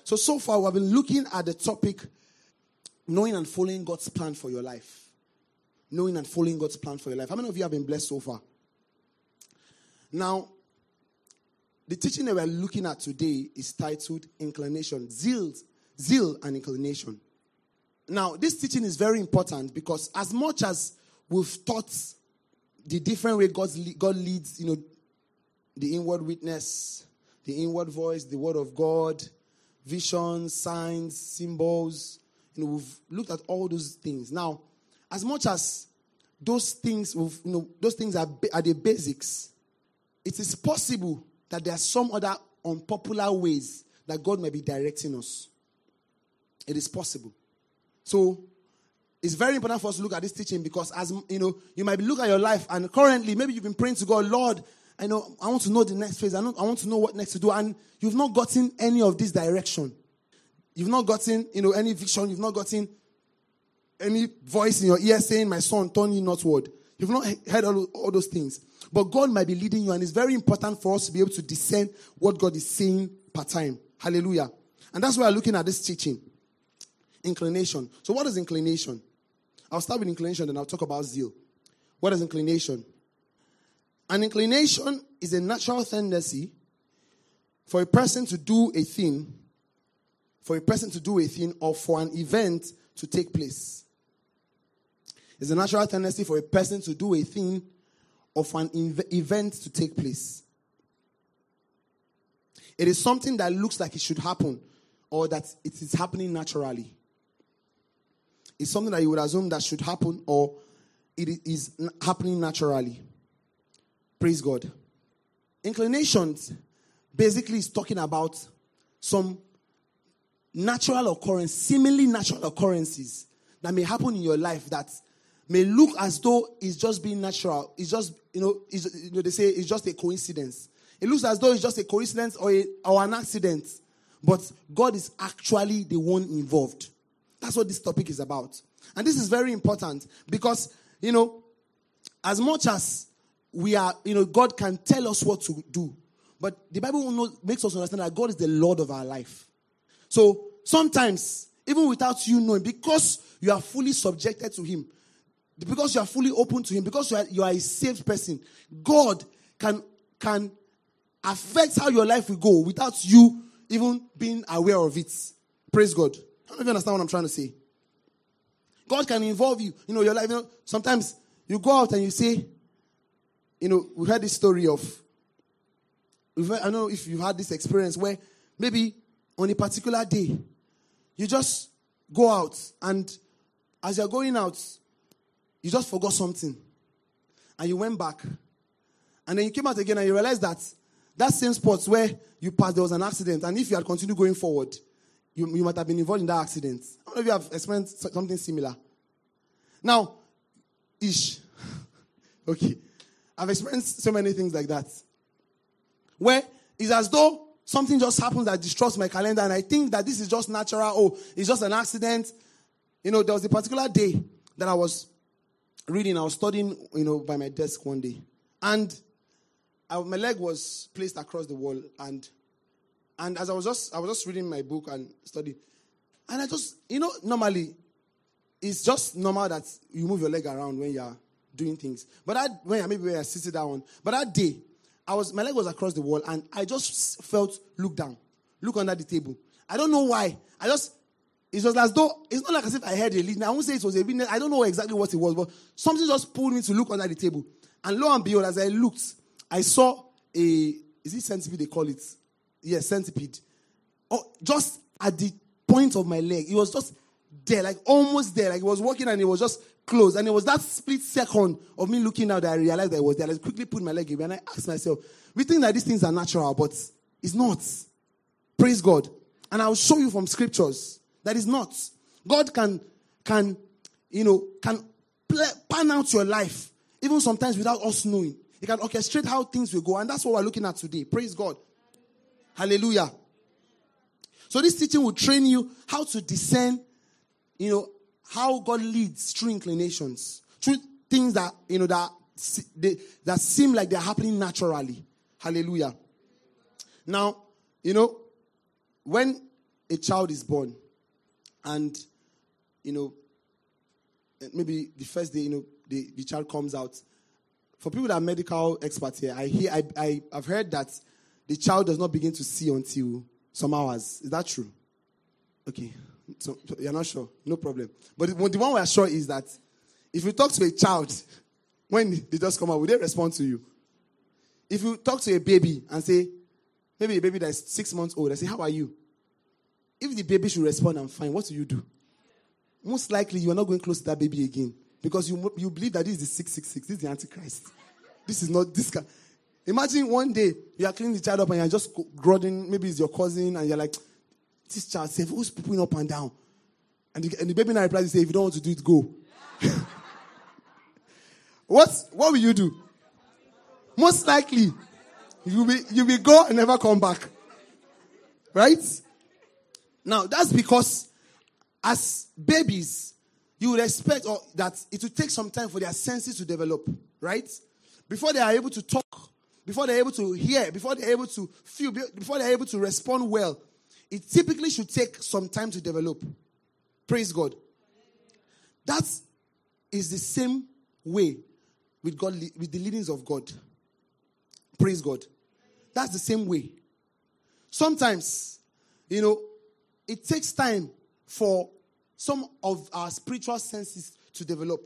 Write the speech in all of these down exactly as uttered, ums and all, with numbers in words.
So, so far, we've been looking at the topic, knowing and following God's plan for your life. Knowing and following God's plan for your life. How many of you have been blessed so far? Now, the teaching that we're looking at today is titled Inclination. Zeal, zeal and inclination. Now, this teaching is very important because as much as we've taught the different way God's, God leads, you know, the inward witness, the inward voice, the word of God, visions, signs, symbols, you know, we've looked at all those things. Now, as much as those things, you know, those things are, are the basics, it is possible that there are some other unpopular ways that God may be directing us. It is possible. So, it's very important for us to look at this teaching because, as you know, you might be looking at your life and currently, maybe you've been praying to God, Lord, I know I want to know the next phase. I, know, I want to know what next to do, and you've not gotten any of this direction. You've not gotten, you know, any vision. You've not gotten any voice in your ear saying, "My son, turn ye northward." You've not heard all, all those things. But God might be leading you, and it's very important for us to be able to discern what God is saying per time. Hallelujah. And that's why we're looking at this teaching. Inclination. So what is inclination? I'll start with inclination, then I'll talk about zeal. What is inclination? An inclination is a natural tendency for a person to do a thing, for a person to do a thing, or for an event to take place. It's a natural tendency for a person to do a thing or for an ev- event to take place. It is something that looks like it should happen or that it is happening naturally. It's something that you would assume that should happen or it is happening naturally. Praise God. Inclinations basically is talking about some natural occurrence, seemingly natural occurrences that may happen in your life that may look as though it's just being natural. It's just, you know, it's, you know, they say it's just a coincidence. It looks as though it's just a coincidence or, a, or an accident. But God is actually the one involved. That's what this topic is about. And this is very important because, you know, as much as we are, you know, God can tell us what to do. But the Bible knows, makes us understand that God is the Lord of our life. So sometimes, even without you knowing, because you are fully subjected to Him, because you are fully open to Him, because you are, you are a saved person, God can, can affect how your life will go without you even being aware of it. Praise God. I don't know if you understand what I'm trying to say. God can involve you. You know, your life, you know, sometimes you go out and you say, you know, we heard this story of, we've heard, I don't know if you've had this experience where maybe on a particular day, you just go out and as you're going out, you just forgot something. And you went back. And then you came out again and you realized that that same spot where you passed, there was an accident. And if you had continued going forward, you, you might have been involved in that accident. I don't know if you have experienced something similar. Now, ish. Okay. I've experienced so many things like that. Where it's as though something just happens that disrupts my calendar and I think that this is just natural. Oh, it's just an accident. You know, there was a particular day that I was reading. I was studying, you know, by my desk one day. And I, my leg was placed across the wall. And and as I was just, I was just reading my book and studying. And I just, you know, normally, it's just normal that you move your leg around when you're doing things. But that, when maybe when I sit down, but that day, I was my leg was across the wall and I just felt look down, look under the table. I don't know why. I just it was as though it's not like as if I heard a lead. I won't say it was a lead. I don't know exactly what it was, but something just pulled me to look under the table. And lo and behold, as I looked, I saw a is it centipede they call it? Yes, centipede. Oh, just at the point of my leg, it was just there, like almost there, like it was walking and it was just closed. And it was that split second of me looking out that I realized that it was there. I quickly put my leg away and I asked myself, we think that these things are natural, but it's not. Praise God. And I'll show you from scriptures that it's not. God can, can, you know, can play, pan out your life, even sometimes without us knowing. He can orchestrate how things will go. And that's what we're looking at today. Praise God. Hallelujah. So this teaching will train you how to discern, you know, how God leads through inclinations, through things that, you know, that, they, that seem like they're happening naturally. Hallelujah. Now, you know, when a child is born, and, you know, maybe the first day, you know, the, the child comes out. For people that are medical experts here, I hear, I, I, I've heard that the child does not begin to see until some hours. Is that true? Okay. So, so you're not sure? No problem. But the, the one we are sure is that if you talk to a child, when they just come out, will they respond to you? If you talk to a baby and say, maybe a baby that is six months old, I say, how are you? If the baby should respond, I'm fine, what do you do? Most likely, you are not going close to that baby again. Because you you believe that this is the six six six, this is the Antichrist. This is not this guy. Imagine one day, you are cleaning the child up and you're just grodding, maybe it's your cousin, and you're like, this child, say, who's pooping up and down? And the, and the baby now replies and say, if you don't want to do it, go. what, what will you do? Most likely, you will, you will go and never come back. Right? Now, that's because as babies, you would expect or, that it will take some time for their senses to develop. Right? Before they are able to talk, before they're able to hear, before they're able to feel, before they're able to respond well, it typically should take some time to develop. Praise God. That is the same way with God, with the leadings of God. Praise God. That's the same way. Sometimes, you know, it takes time for some of our spiritual senses to develop.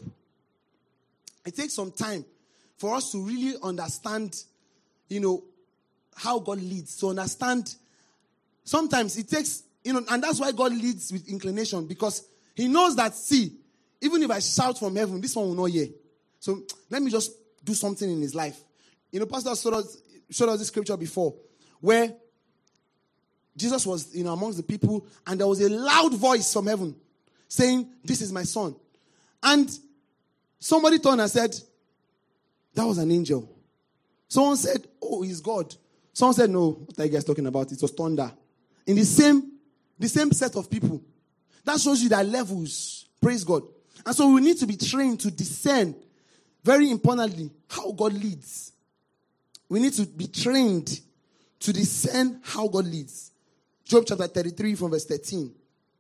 It takes some time for us to really understand, you know, how God leads, to understand. Sometimes it takes, you know, and that's why God leads with inclination, because he knows that, see, even if I shout from heaven, this one will not hear. So let me just do something in his life. You know, Pastor showed us, showed us this scripture before, where Jesus was, you know, amongst the people, and there was a loud voice from heaven saying, this is my son. And somebody turned and said, that was an angel. Someone said, oh, he's God. Someone said, no, what are you guys talking about? It was thunder. In the same, the same set of people. That shows you that levels. Praise God. And so we need to be trained to discern, very importantly, how God leads. We need to be trained to discern how God leads. Job chapter thirty-three from verse thirteen.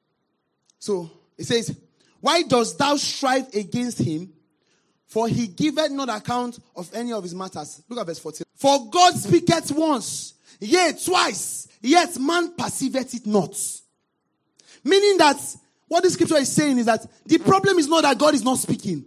So it says, why dost thou strive against him? For he giveth not account of any of his matters. Look at verse fourteen. For God speaketh once, yea, twice, yet man perceiveth it not. Meaning that what the scripture is saying is that the problem is not that God is not speaking.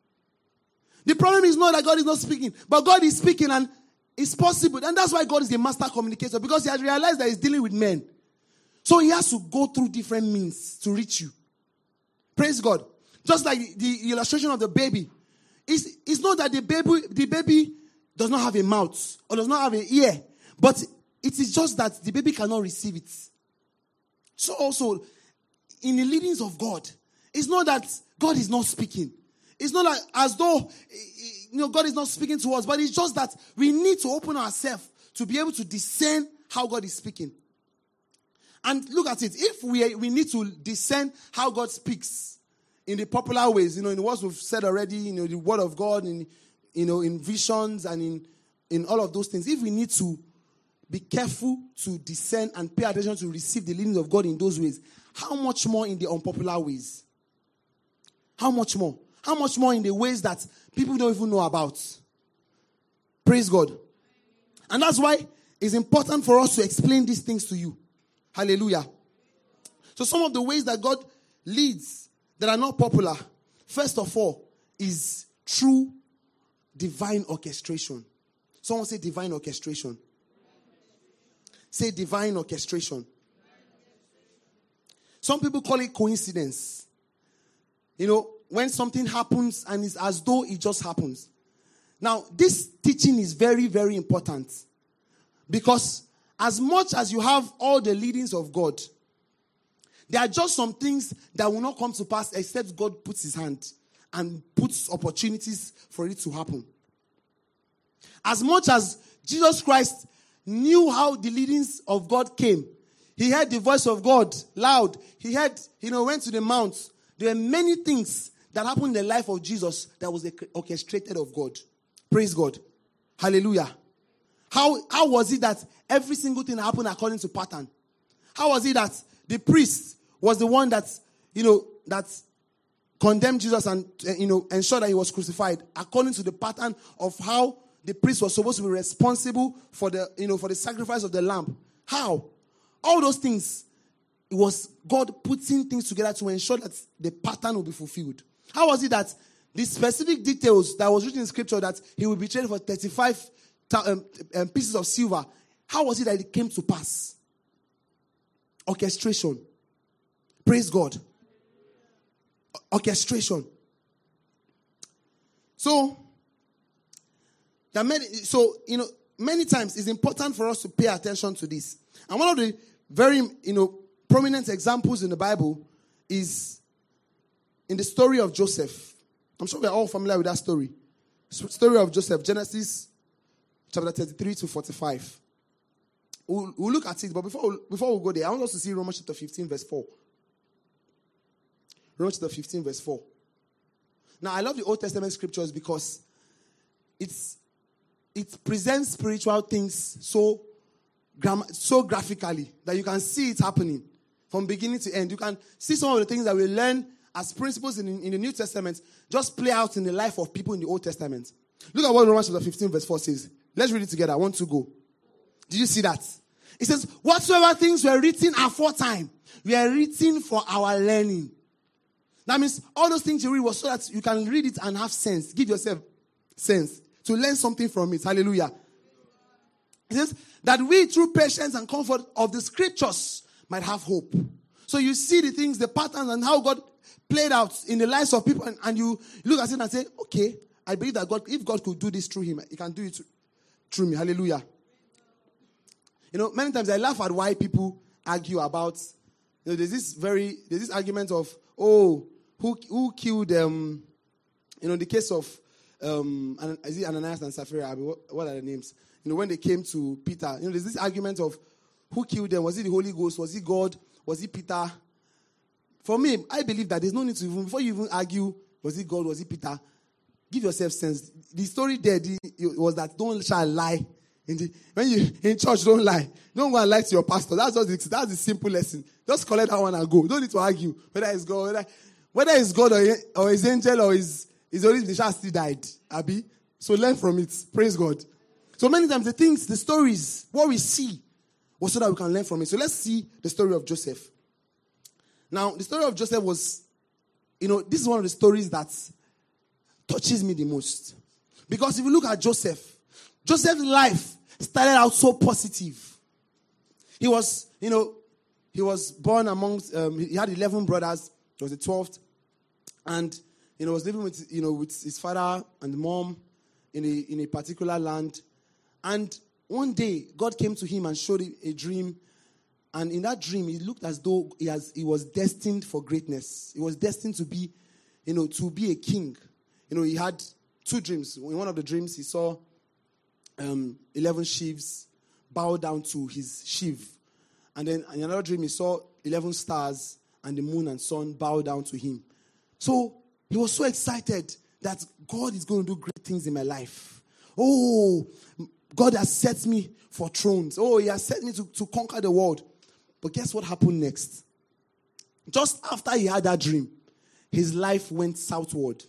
The problem is not that God is not speaking, but God is speaking, and it's possible. And that's why God is a master communicator, because he has realized that he's dealing with men. So he has to go through different means to reach you. Praise God. Just like the illustration of the baby. It's, it's not that the baby, the baby does not have a mouth or does not have an ear, but it is just that the baby cannot receive it. So also, in the leadings of God, it's not that God is not speaking. It's not like as though, you know, God is not speaking to us, but it's just that we need to open ourselves to be able to discern how God is speaking. And look at it. If we we need to discern how God speaks in the popular ways, you know, in what we've said already, you know, the word of God, in, you know, in visions and in, in all of those things, if we need to be careful to discern and pay attention to receive the leadings of God in those ways, how much more in the unpopular ways? How much more? How much more in the ways that people don't even know about? Praise God. And that's why it's important for us to explain these things to you. Hallelujah. So some of the ways that God leads that are not popular, first of all, is through divine orchestration. Someone say divine orchestration. Say divine orchestration. Some people call it coincidence. You know, when something happens and it's as though it just happens. Now, this teaching is very, very important. Because as much as you have all the leadings of God, there are just some things that will not come to pass except God puts his hand and puts opportunities for it to happen. As much as Jesus Christ knew how the leadings of God came, he heard the voice of God loud. He heard, you know, went to the mount. There are many things that happened in the life of Jesus that was orchestrated of God. Praise God. Hallelujah. How, how was it that every single thing happened according to pattern? How was it that the priest was the one that, you know, that condemned Jesus and, uh, you know, ensured that he was crucified according to the pattern of how the priest was supposed to be responsible for the, you know, for the sacrifice of the lamb. How? All those things, it was God putting things together to ensure that the pattern will be fulfilled. How was it that the specific details that was written in scripture that he would be traded for thirty-five um, um, pieces of silver, how was it that it came to pass? Orchestration. Praise God. Orchestration. So, there are many, so, you know, many times it's important for us to pay attention to this. And one of the very, you know, prominent examples in the Bible is in the story of Joseph. I'm sure we're all familiar with that story. Story of Joseph, Genesis chapter thirty-three to forty-five. We'll, we'll look at it, but before, before we go there, I want us to see Romans chapter fifteen, verse four. Romans chapter fifteen, verse four. Now, I love the Old Testament scriptures because it's it presents spiritual things so, gram- so graphically that you can see it happening from beginning to end. You can see some of the things that we learn as principles in, in the New Testament just play out in the life of people in the Old Testament. Look at what Romans chapter fifteen, verse four says. Let's read it together. One, two, go. Did you see that? It says, whatsoever things were written aforetime, were written for our learning. That means all those things you read was so that you can read it and have sense. Give yourself sense. To learn something from it. Hallelujah. It says that we through patience and comfort of the scriptures might have hope. So you see the things, the patterns and how God played out in the lives of people and, and you look at it and say, okay, I believe that God, if God could do this through him, he can do it through me. Hallelujah. You know, many times I laugh at why people argue about, you know, there's this very, there's this argument of, oh, who who killed, um, you know, the case of, um, is it Ananias and Sapphira? What, what are the names? You know, when they came to Peter, you know, there's this argument of who killed them. Was it the Holy Ghost? Was it God? Was it Peter? For me, I believe that there's no need to even, before you even argue, was it God? Was it Peter? Give yourself sense. The story there the, it was that don't shall lie. In the, when you in church, don't lie. Don't go and lie to your pastor. That's just the, that's the simple lesson. Just collect that one and go. Don't need to argue whether it's God, whether, whether it's God or, or his angel or his his only the child still died. Abi, so learn from it. Praise God. So many times the things, the stories, what we see, was so that we can learn from it. So let's see the story of Joseph. Now, the story of Joseph was, you know, this is one of the stories that touches me the most. Because if you look at Joseph, Joseph's life started out so positive. He was, you know, he was born amongst, um, he had eleven brothers. He was the twelfth. And, you know, was living with, you know, with his father and mom in a, in a particular land. And one day, God came to him and showed him a dream. And in that dream, it looked as though he, has, he was destined for greatness. He was destined to be, you know, to be a king. You know, he had two dreams. In one of the dreams, he saw um, eleven sheaves bow down to his sheaf. And then in another dream, he saw eleven stars and the moon and sun bow down to him. So he was so excited that God is going to do great things in my life. Oh, God has set me for thrones. Oh, he has set me to, to conquer the world. But guess what happened next? Just after he had that dream, his life went southward.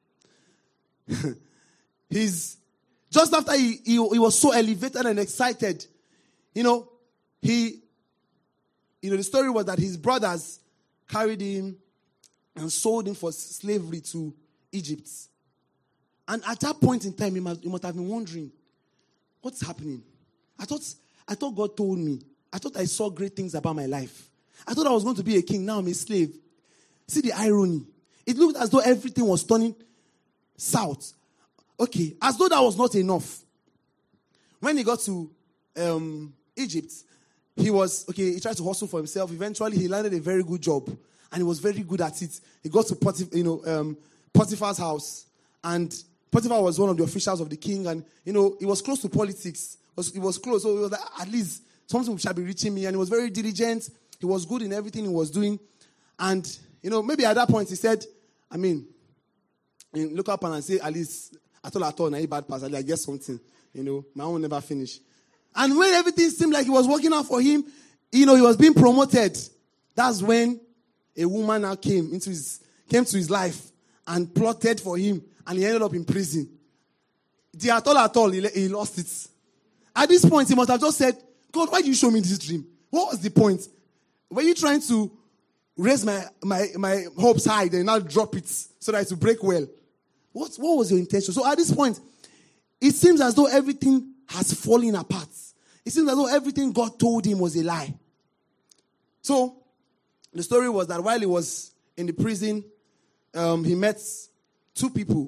His, just after he, he, he was so elevated and excited, you know, he, you know, the story was that his brothers carried him and sold him for slavery to Egypt. And at that point in time, he must, he must have been wondering, what's happening? I thought, I thought God told me. I thought I saw great things about my life. I thought I was going to be a king. Now I'm a slave. See the irony. It looked as though everything was turning south. Okay, as though that was not enough. When he got to um, Egypt, he was, okay, he tried to hustle for himself. Eventually, he landed a very good job. And he was very good at it. He got to Potif- you know, um, Potiphar's house. And Potiphar was one of the officials of the king. And, you know, he was close to politics. He was, he was close. So he was like, at least something shall be reaching me. And he was very diligent. He was good in everything he was doing. And, you know, maybe at that point he said, I mean, look up and say, at least, I thought I thought, na bad pass, I get something. You know, my own never finish. And when everything seemed like it was working out for him, you know, he was being promoted. That's when a woman now came into his came to his life and plotted for him, and he ended up in prison. The at all at all, he, he lost it. At this point, he must have just said, God, why did you show me this dream? What was the point? Were you trying to raise my, my, my hopes high, then now drop it so that it will break well? What, what was your intention? So at this point, it seems as though everything has fallen apart. It seems as though everything God told him was a lie. So, the story was that while he was in the prison, um, he met two people.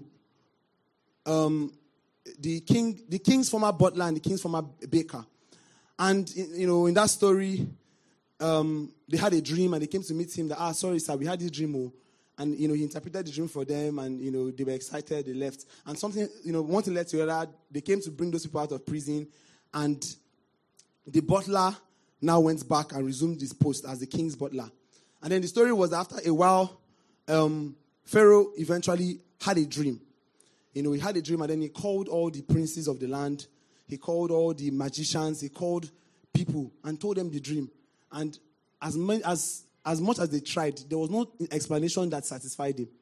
Um, the king, the king's former butler and the king's former baker. And, you know, in that story, um, they had a dream and they came to meet him. That, ah, sorry, sir, we had this dream. Oh. And, you know, he interpreted the dream for them and, you know, they were excited, they left. And something, you know, one thing led to the other. They came to bring those people out of prison. And the butler now went back and resumed his post as the king's butler. And then the story was that after a while, um, Pharaoh eventually had a dream. You know, he had a dream and then he called all the princes of the land. He called all the magicians. He called people and told them the dream. And as many, as as much as they tried, there was no explanation that satisfied him.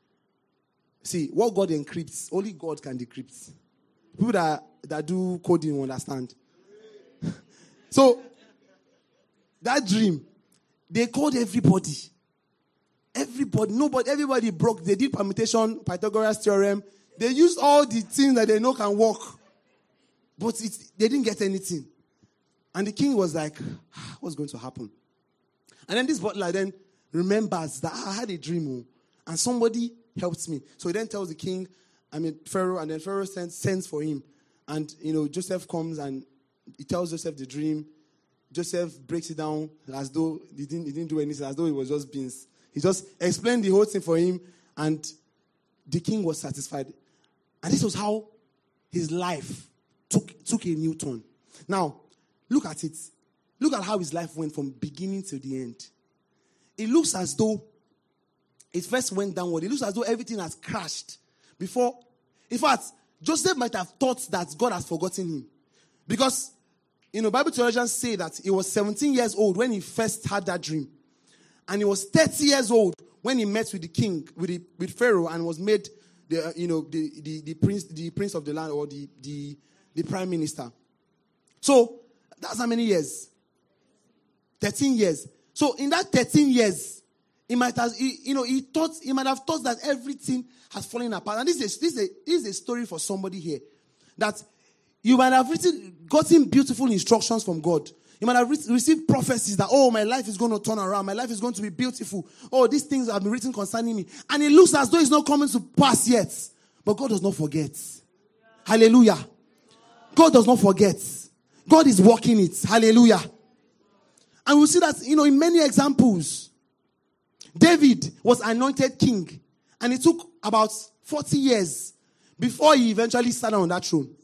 See, what God encrypts, only God can decrypt. People that, that do coding will understand. So, that dream, they called everybody. Everybody, nobody, everybody broke. They did permutation, Pythagoras theorem. They used all the things that they know can work. But it, they didn't get anything. And the king was like, what's going to happen? And then this butler then remembers that I had a dream and somebody helped me. So he then tells the king, I mean, Pharaoh, and then Pharaoh sends, sends for him. And, you know, Joseph comes and he tells Joseph the dream. Joseph breaks it down as though he didn't, he didn't do anything, as though it was just beans. He just explained the whole thing for him, and the king was satisfied. And this was how his life took, took a new turn. Now, look at it. Look at how his life went from beginning to the end. It looks as though it first went downward. It looks as though everything has crashed before. In fact, Joseph might have thought that God has forgotten him. Because, you know, Bible theologians say that he was seventeen years old when he first had that dream. And he was thirty years old when he met with the king, with the, with Pharaoh, and was made the, uh, you know, the, the, the prince, the prince of the land, or the, the, the prime minister. So, that's how many years? thirteen years. So in that thirteen years, he might have, he, you know, he thought, he might have thought that everything has fallen apart. And this is, this is, a, this is a story for somebody here. That you might have written, gotten beautiful instructions from God. You might have re- received prophecies that, oh, my life is going to turn around. My life is going to be beautiful. Oh, these things have been written concerning me. And it looks as though it's not coming to pass yet. But God does not forget. Hallelujah. God does not forget. God is working it. Hallelujah. And we'll see that, you know, in many examples, David was anointed king. And it took about forty years before he eventually sat on that throne.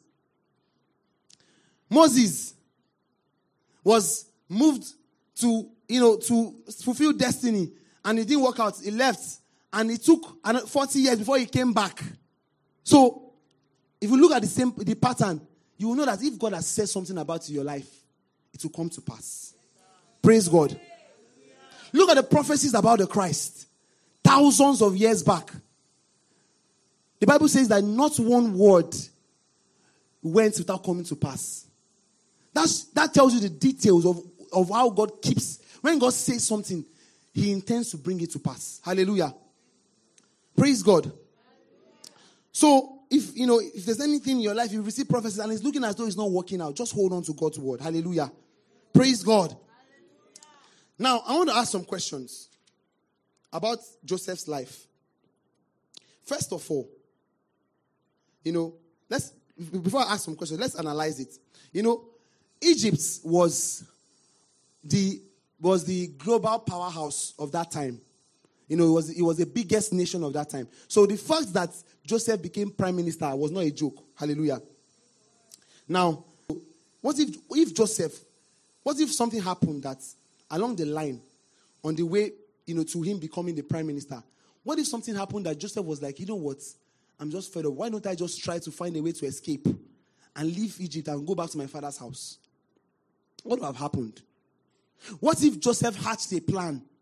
Moses was moved to, you know, to fulfill destiny. And it didn't work out. He left. And it took forty years before he came back. So, if you look at the same the pattern, you will know that if God has said something about your life, it will come to pass. Praise God. Look at the prophecies about the Christ. Thousands of years back. The Bible says that not one word went without coming to pass. That's, that tells you the details of, of how God keeps. When God says something, he intends to bring it to pass. Hallelujah. Praise God. So, if you know, if there's anything in your life, you receive prophecies and it's looking as though it's not working out, just hold on to God's word. Hallelujah. Praise God. Now, I want to ask some questions about Joseph's life. First of all, you know, let's, before I ask some questions, let's analyze it. You know, Egypt was the, was the global powerhouse of that time. You know, it was, it was the biggest nation of that time. So the fact that Joseph became prime minister was not a joke. Hallelujah. Now, what if, if Joseph, what if something happened that along the line, on the way, you know, to him becoming the prime minister, what if something happened that Joseph was like, you know what, I'm just fed up. Why don't I just try to find a way to escape and leave Egypt and go back to my father's house? What would have happened? What if Joseph hatched a plan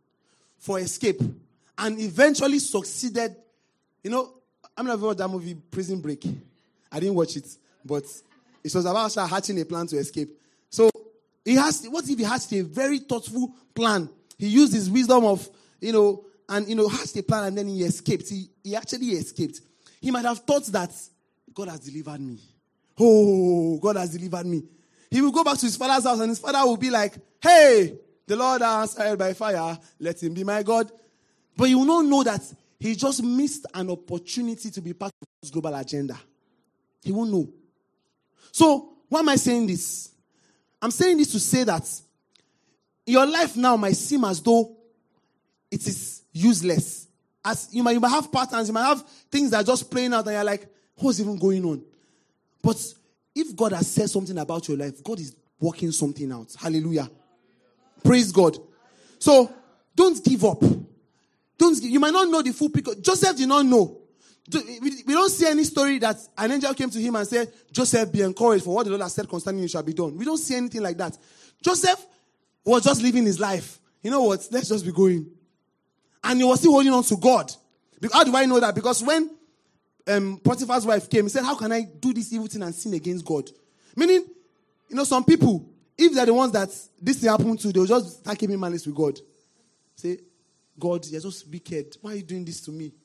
for escape and eventually succeeded. You know, I'm not watched that movie, Prison Break. I didn't watch it, but it was about hatching a plan to escape. So he has, what if he hatched a very thoughtful plan? He used his wisdom of, you know, and, you know, hatched a plan and then he escaped. He, he actually escaped. He might have thought that God has delivered me. Oh, God has delivered me. He will go back to his father's house and his father will be like, hey, the Lord has answered by fire. Let him be my God. But you will not know that he just missed an opportunity to be part of God's global agenda. He won't know. So, why am I saying this? I'm saying this to say that your life now might seem as though it is useless. As you might, you might have patterns, you might have things that are just playing out and you're like, what's even going on? But if God has said something about your life, God is working something out. Hallelujah. Praise God. So, don't give up. Don't. You might not know the full picture. Joseph did not know. We don't see any story that an angel came to him and said, Joseph, be encouraged, for what the Lord has said concerning you shall be done. We don't see anything like that. Joseph was just living his life. You know what? Let's just be going. And he was still holding on to God. How do I know that? Because when um, Potiphar's wife came, he said, how can I do this evil thing and sin against God? Meaning, you know, some people, if they're the ones that this thing happened to, they'll just start keeping malice with God. Say, God, you're just wicked. Why are you doing this to me?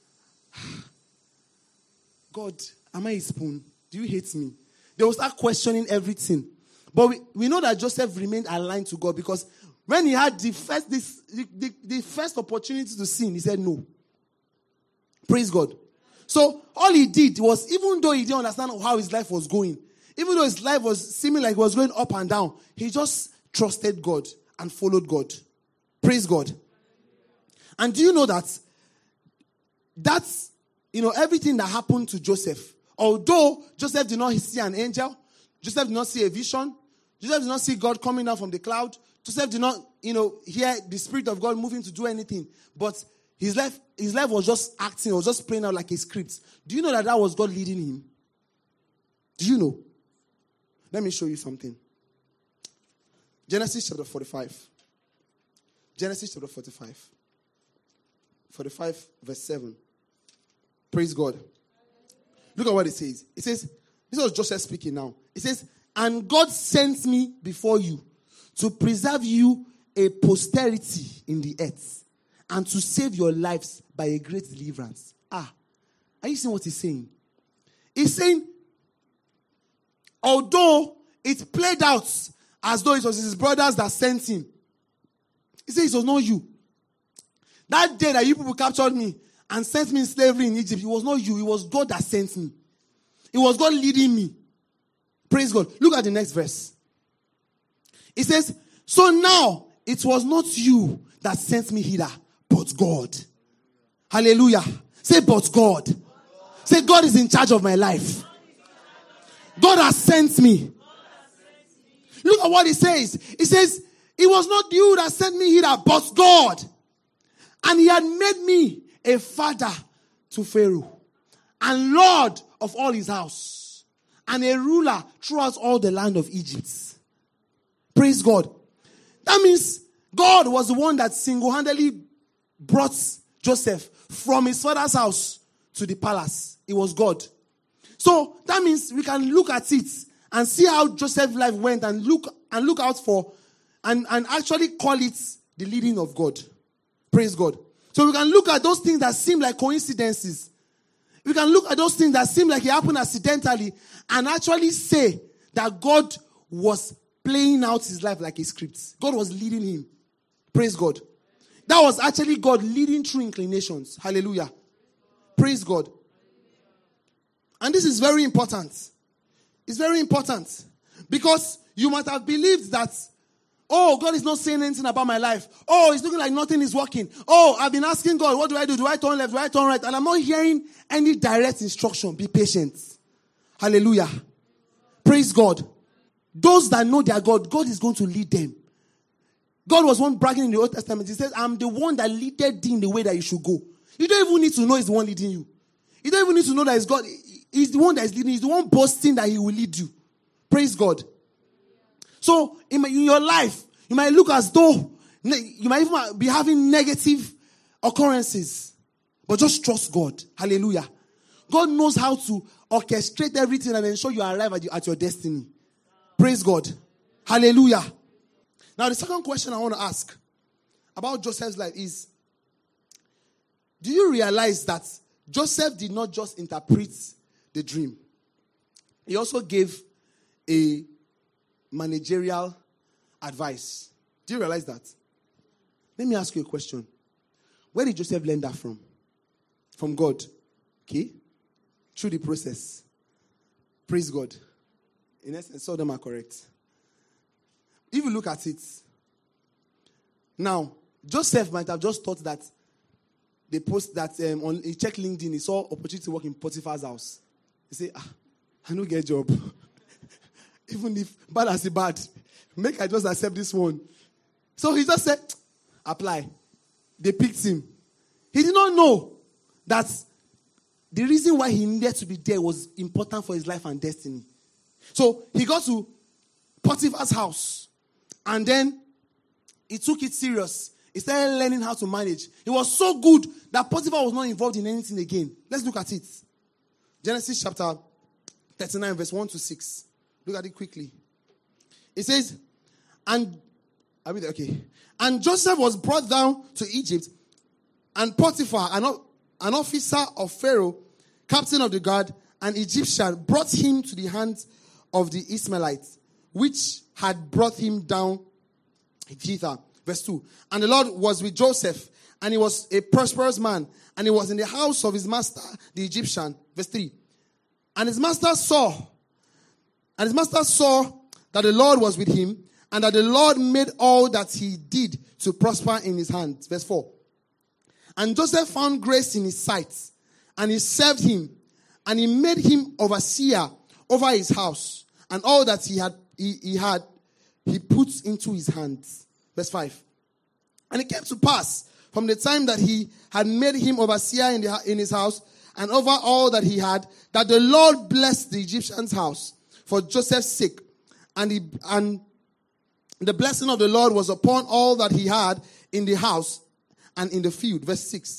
God, am I a spoon? Do you hate me? They will start questioning everything. But we, we know that Joseph remained aligned to God, because when he had the first, this, the, the, the first opportunity to sin, he said no. Praise God. So all he did was, even though he didn't understand how his life was going, even though his life was seeming like it was going up and down, he just trusted God and followed God. Praise God. And do you know that that's, you know, everything that happened to Joseph, although Joseph did not see an angel, Joseph did not see a vision, Joseph did not see God coming down from the cloud, Joseph did not, you know, hear the Spirit of God moving to do anything, but his life, his life was just acting, it was just playing out like a script. Do you know that that was God leading him? Do you know? Let me show you something. Genesis chapter forty-five. Genesis chapter forty-five. forty-five verse seven. Praise God. Look at what it says. It says, this was Joseph speaking now. It says, and God sent me before you to preserve you a posterity in the earth and to save your lives by a great deliverance. Ah, are you seeing what he's saying? He's saying, although it played out as though it was his brothers that sent him, he says it was not you. That day that you people captured me and sent me in slavery in Egypt, it was not you, it was God that sent me. It was God leading me. Praise God. Look at the next verse. It says, so now it was not you that sent me hither, but God. Hallelujah. Say, but God. Say, God is in charge of my life. God has sent me. Look at what it says. It says, it was not you that sent me hither, but God. And he had made me a father to Pharaoh, and Lord of all his house, and a ruler throughout all the land of Egypt. Praise God. That means God was the one that single-handedly brought Joseph from his father's house to the palace. It was God. So that means we can look at it and see how Joseph's life went, and look and look out for and, and actually call it the leading of God. Praise God. So we can look at those things that seem like coincidences. We can look at those things that seem like it happened accidentally and actually say that God was playing out his life like a script. God was leading him. Praise God. That was actually God leading through inclinations. Hallelujah. Praise God. And this is very important. It's very important. Because you might have believed that, oh, God is not saying anything about my life. Oh, it's looking like nothing is working. Oh, I've been asking God, what do I do? Do I turn left? Do I turn right? And I'm not hearing any direct instruction. Be patient. Hallelujah. Praise God. Those that know their God, God is going to lead them. God was one bragging in the Old Testament. He says, I'm the one that leaded thee in the way that you should go. You don't even need to know he's the one leading you. You don't even need to know that it's God. He's the one that is leading you. He's the one boasting that he will lead you. Praise God. So, in, my, in your life, you might look as though You might even be having negative occurrences. But just trust God. Hallelujah. God knows how to orchestrate everything and ensure you arrive at your, at your destiny. Praise God. Hallelujah. Now the second question I want to ask about Joseph's life is, do you realize that Joseph did not just interpret the dream? He also gave a managerial advice. Do you realize that? Let me ask you a question. Where did Joseph learn that from? From God. Okay? Through the process. Praise God. In essence, all of them are correct. If you look at it, now, Joseph might have just thought that they post that um, on he checked LinkedIn, he saw opportunity to work in Potiphar's house. He said, ah, I don't get a job. Even if bad as a bad, make I just accept this one. So he just said, apply. They picked him. He did not know that the reason why he needed to be there was important for his life and destiny. So he got to Potiphar's house. And then he took it serious. He started learning how to manage. It was so good that Potiphar was not involved in anything again. Let's look at it. Genesis chapter thirty-nine, verse one to six. Look at it quickly. It says, and I mean, okay. And Joseph was brought down to Egypt, and Potiphar, an, an officer of Pharaoh, captain of the guard, an Egyptian, brought him to the hands of the Ishmaelites, which had brought him down thither. Verse two. And the Lord was with Joseph, and he was a prosperous man, and he was in the house of his master, the Egyptian. Verse three. And his master saw, and his master saw that the Lord was with him, and that the Lord made all that he did to prosper in his hands. Verse four. And Joseph found grace in his sight, and he served him, and he made him overseer over his house, and all that he had he, he had he put into his hands. Verse five. And it came to pass from the time that he had made him overseer in, the, in his house and over all that he had, that the Lord blessed the Egyptian's house for Joseph's sake. And he, and the blessing of the Lord was upon all that he had in the house and in the field. Verse six.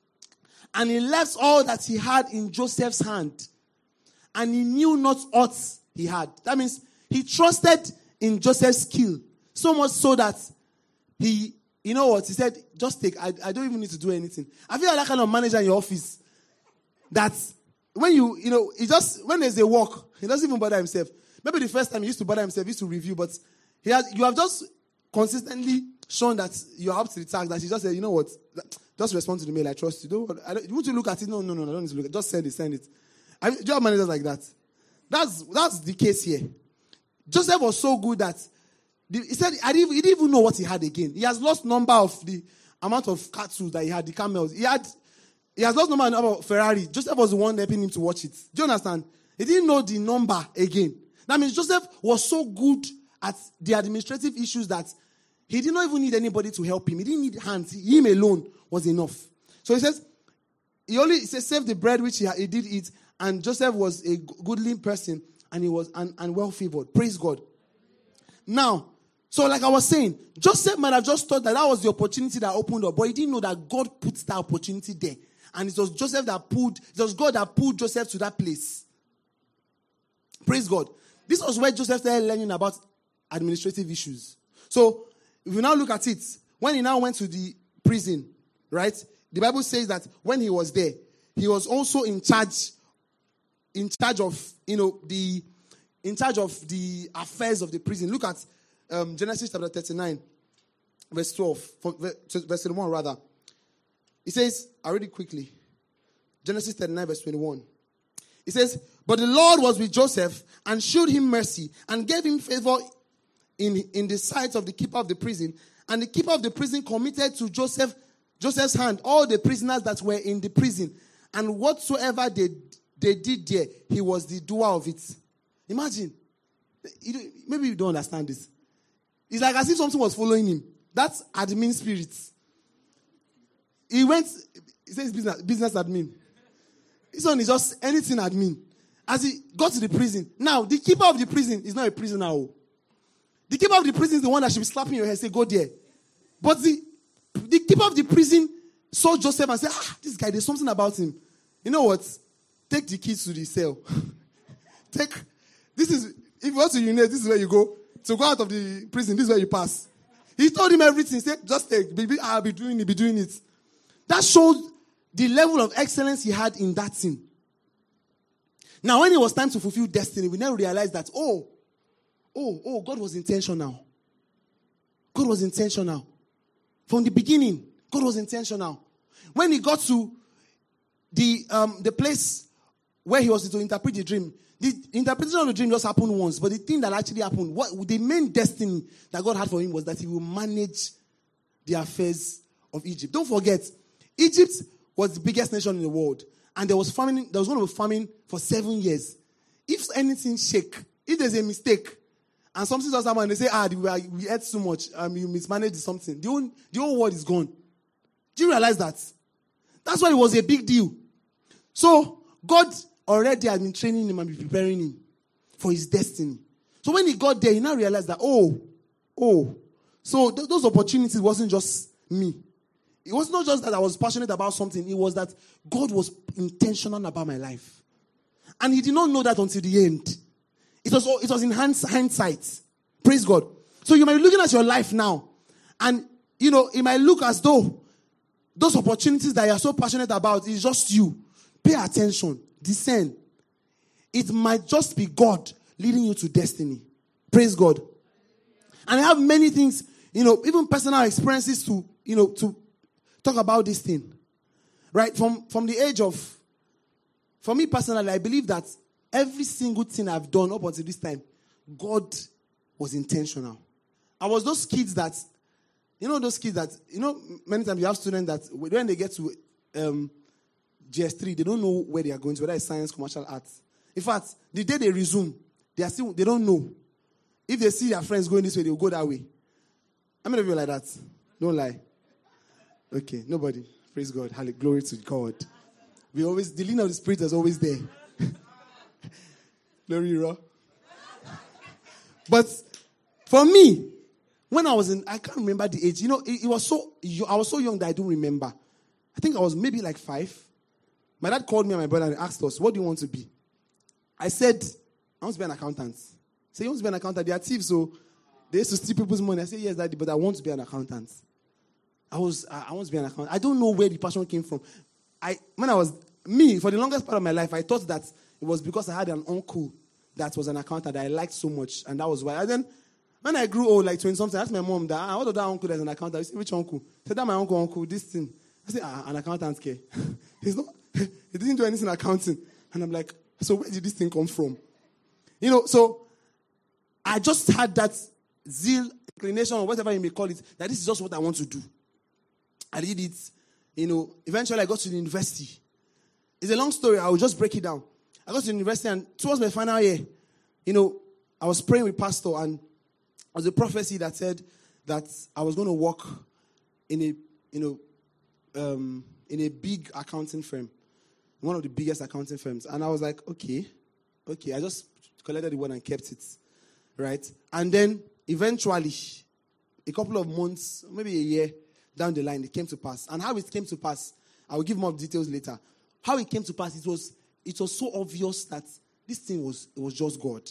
And he left all that he had in Joseph's hand, and he knew not aught he had. That means he trusted in Joseph's skill, so much so that he, you know what, he said, just take, I, I don't even need to do anything. I feel like that kind of manager in your office, that when you, you know, he just, when there's a work, he doesn't even bother himself. Maybe the first time he used to bother himself, he used to review, but he has, you have just consistently shown that you're up to the task, that he just said, you know what, just respond to the mail, I trust you. Don't, I don't, you want to look at it? No, no, no, I don't need to look at it. Just send it, send it. I mean, do you have managers like that? That's, that's the case here. Joseph was so good that the, he said I didn't, he didn't even know what he had again. He has lost number of the amount of cattle that he had, the camels. He had, he has lost number of Ferrari. Joseph was the one helping him to watch it. Do you understand? He didn't know the number again. That means Joseph was so good at the administrative issues that he did not even need anybody to help him. He didn't need hands. Him alone was enough. So he says, he only he says, save the bread which he, he did eat, and Joseph was a goodly person, and he was and, and well favored. Praise God. Now, so like I was saying, Joseph might have just thought that that was the opportunity that opened up, but he didn't know that God put that opportunity there. And it was Joseph that pulled, it was God that pulled Joseph to that place. Praise God. This was where Joseph started learning about administrative issues. So, if you now look at it, when he now went to the prison, right? The Bible says that when he was there, he was also in charge, in charge of, you know, the, in charge of the affairs of the prison. Look at um, Genesis chapter thirty-nine, verse twelve, verse twenty-one rather. It says, I read it quickly. Genesis thirty-nine, verse twenty-one. It says, but the Lord was with Joseph and showed him mercy and gave him favor in, in the sight of the keeper of the prison. And the keeper of the prison committed to Joseph, Joseph's hand all the prisoners that were in the prison. And whatsoever they, they did there, he was the doer of it. Imagine. You, maybe you don't understand this. It's like as if something was following him. That's admin spirit. He went, he says business, business admin. This one is just anything admin. As he got to the prison. Now, the keeper of the prison is not a prisoner. The keeper of the prison is the one that should be slapping your head, say, go there. But the, the keeper of the prison saw Joseph and said, ah, this guy, there's something about him. You know what? Take the keys to the cell. Take, this is, if you want to urinate, this is where you go. To go out of the prison, this is where you pass. He told him everything. He said, just take, baby, I'll be doing it, be doing it. That showed the level of excellence he had in that thing. Now, when it was time to fulfill destiny, we now realized that, oh, oh, oh, God was intentional. God was intentional. From the beginning, God was intentional. When he got to the um, the place where he was to interpret the dream, the interpretation of the dream just happened once, but the thing that actually happened, what the main destiny that God had for him was that he will manage the affairs of Egypt. Don't forget, Egypt was the biggest nation in the world, and there was famine. There was going to be famine for seven years. If anything shake, if there's a mistake, and something does happen, and they say, ah, we, are, we ate too much, um, you mismanaged something, the whole, the whole world is gone. Do you realize that? That's why it was a big deal. So, God already had been training him and preparing him for his destiny. So when he got there, he now realized that, oh, oh. So th- those opportunities wasn't just me. It was not just that I was passionate about something. It was that God was intentional about my life. And he did not know that until the end. It was, it was in hindsight. Praise God. So you might be looking at your life now. And, you know, it might look as though those opportunities that you are so passionate about is just you. Pay attention. Discern. It might just be God leading you to destiny. Praise God. And I have many things, you know, even personal experiences to, you know, to talk about this thing. Right? From, from the age of, for me personally, I believe that every single thing I've done up until this time, God was intentional. I was those kids that, you know those kids that, you know, many times you have students that when they get to um, G S three, they don't know where they are going to, whether it's science, commercial arts. In fact, the day they resume, they are still, they don't know. If they see their friends going this way, they'll go that way. How many of you are like that? Don't lie. Okay, nobody. Praise God. Hallelujah. Glory to God. We always, the leading of the Spirit is always there. Glory, Ra. But for me, when I was in, I can't remember the age. You know, it, it was so, I was so young that I don't remember. I think I was maybe like five. My dad called me and my brother and asked us, what do you want to be? I said, I want to be an accountant. He said, you want to be an accountant? They are thieves, so they used to steal people's money. I said, yes, Daddy, but I want to be an accountant. I was, I, I want to be an accountant. I don't know where the passion came from. I, when I was, me, for the longest part of my life, I thought that it was because I had an uncle that was an accountant that I liked so much, and that was why. And then, when I grew old, like twenty-something, I asked my mom, that, ah, what of that uncle that's an accountant? I said, which uncle? I said, that my uncle, uncle, this thing. I said, ah, an accountant, okay. He's not, he didn't do anything in accounting. And I'm like, so where did this thing come from? You know, so I just had that zeal, inclination, or whatever you may call it, that this is just what I want to do. I did it. You know, eventually I got to the university. It's a long story. I will just break it down. I got to the university, and towards my final year, you know, I was praying with pastor, and there was a prophecy that said that I was going to work in a, you know, um, in a big accounting firm, one of the biggest accounting firms. And I was like, okay, okay. I just collected the word and kept it, right? And then eventually, a couple of months, maybe a year down the line, it came to pass. And how it came to pass, I will give more details later. How it came to pass, it was it was so obvious that this thing was it was just God.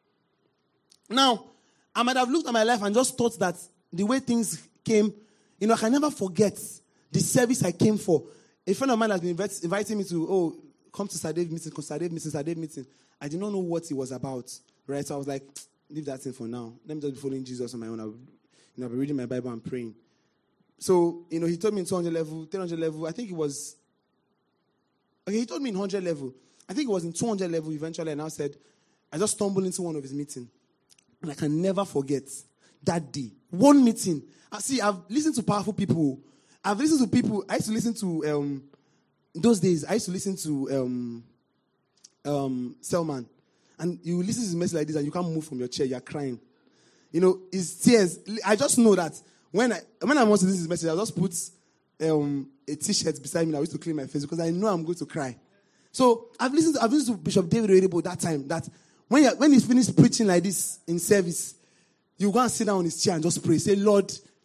Now, I might have looked at my life and just thought that the way things came, you know, I can never forget the service I came for. A friend of mine has been invite, inviting me to, oh, come to Sadave meeting, come to Sadave meeting, Sadave meeting. I did not know what it was about, right? So I was like, leave that thing for now. Let me just be following Jesus on my own. I'll, you know, I'll be reading my Bible and praying. So, you know, he told me in two hundred level, three hundred level, I think it was, okay, he told me in one hundred level. I think it was in two hundred level eventually, and I said, I just stumbled into one of his meetings. And I can never forget that day. One meeting. I see, I've listened to powerful people. I've listened to people. I used to listen to, um, in those days, I used to listen to um, um, Selman. And you listen to his message like this, and you can't move from your chair. You're crying. You know, his tears. I just know that when I when I want to listen to his message, I just put um, a t-shirt beside me. I used to clean my face because I know I'm going to cry. So I've listened to, I've listened to Bishop David Oyedepo that time, that when, when he's finished preaching like this in service, you go and sit down on his chair and just pray. Say, Lord,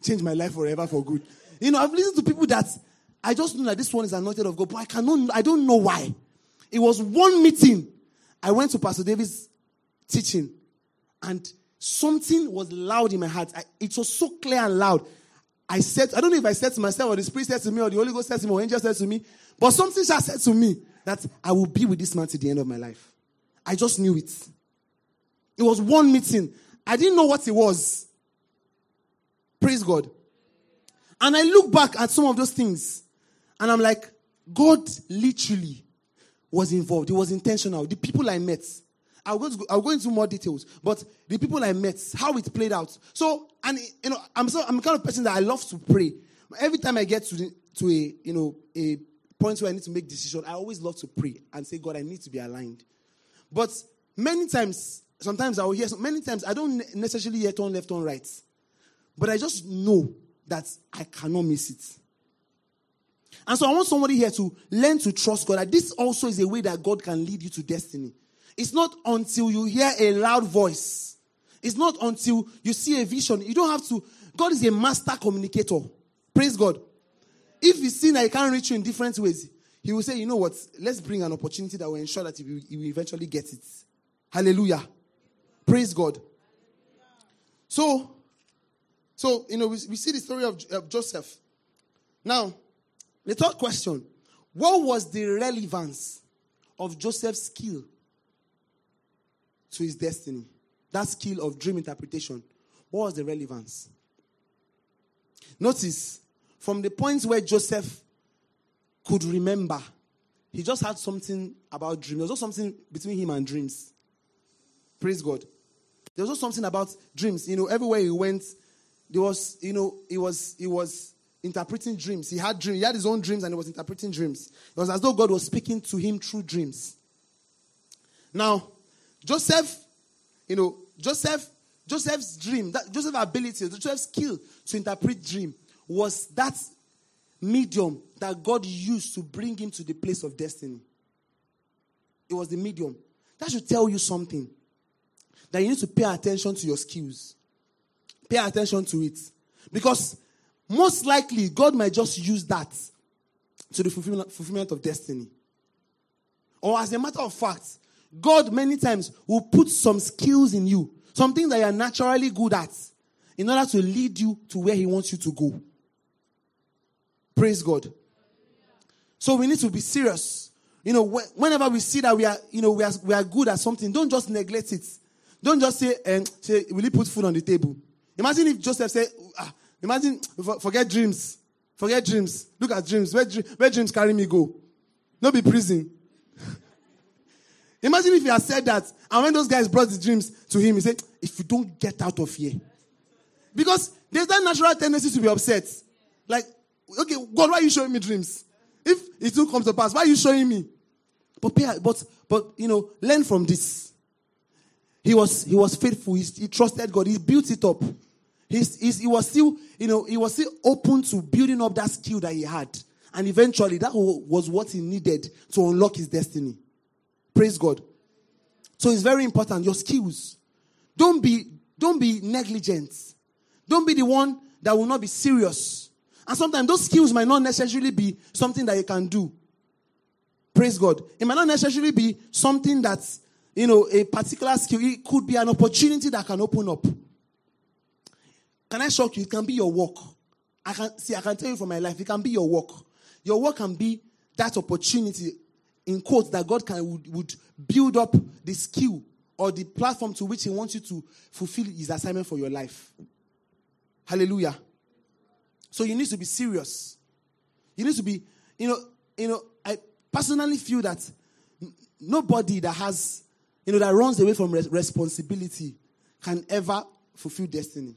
changed my life forever for good. You know, I've listened to people that I just know that this one is anointed of God, but I cannot, I don't know why. It was one meeting. I went to Pastor David's teaching, and something was loud in my heart. I, it was so clear and loud. I said, I don't know if I said to myself, or the Spirit said to me, or the Holy Ghost said to me, or angel said to me, but something just said to me that I will be with this man to the end of my life. I just knew it. It was one meeting. I didn't know what it was. Praise God. And I look back at some of those things, and I'm like, God literally was involved. It was intentional. The people I met, I'll go, to, I'll go into more details, but the people I met, how it played out. So, and you know, I'm so I'm the kind of person that I love to pray. Every time I get to the, to a you know a point where I need to make decision, I always love to pray and say, God, I need to be aligned. But many times, sometimes I will hear. Many times I don't necessarily hear turn left, turn right, but I just know that I cannot miss it. And so I want somebody here to learn to trust God. That this also is a way that God can lead you to destiny. It's not until you hear a loud voice. It's not until you see a vision. You don't have to. God is a master communicator. Praise God. If he's seen that he can't reach you in different ways, he will say, you know what, let's bring an opportunity that will ensure that you will, you will eventually get it. Hallelujah. Praise God. So, so you know, we, we see the story of, of Joseph. Now, the third question, what was the relevance of Joseph's skill to his destiny? That skill of dream interpretation. What was the relevance? Notice, from the point where Joseph could remember, he just had something about dreams. There was also something between him and dreams. Praise God. There was also something about dreams. You know, everywhere he went, there was, you know, he was, he was interpreting dreams. He had dreams. He had his own dreams and he was interpreting dreams. It was as though God was speaking to him through dreams. Now, Joseph, you know, Joseph, Joseph's dream, that Joseph's ability, Joseph's skill to interpret dream was that medium that God used to bring him to the place of destiny. It was the medium. That should tell you something. That you need to pay attention to your skills. Pay attention to it. Because most likely, God might just use that to the fulfillment, fulfillment of destiny. Or as a matter of fact, God many times will put some skills in you. Something that you are naturally good at. In order to lead you to where he wants you to go. Praise God. So we need to be serious. You know, whenever we see that we are, you know, we are, we are good at something, don't just neglect it. Don't just say, um, say, will you put food on the table? Imagine if Joseph said, ah, imagine, forget dreams. Forget dreams. Look at dreams. Where, where dreams carry me go? No be prison. Imagine if he had said that, and when those guys brought the dreams to him, he said, if you don't get out of here. Because there's that natural tendency to be upset. Like, okay, God, why are you showing me dreams? If it will come to pass, why are you showing me? But, but, but you know, learn from this. He was, he was faithful. He, he trusted God. He built it up. He's, he's, he was still, you know, he was still open to building up that skill that he had. And eventually, that was what he needed to unlock his destiny. Praise God. So it's very important. Your skills. Don't be, don't be negligent. Don't be the one that will not be serious. And sometimes those skills might not necessarily be something that you can do. Praise God. It might not necessarily be something that's, you know, a particular skill. It could be an opportunity that can open up. Can I shock you? It can be your work. I can see, I can tell you from my life, it can be your work. Your work can be that opportunity, in quotes, that God can would, would build up the skill or the platform to which he wants you to fulfill his assignment for your life. Hallelujah. So you need to be serious. You need to be, you know, you know, I personally feel that nobody that has, you know, that runs away from res- responsibility can ever fulfill destiny.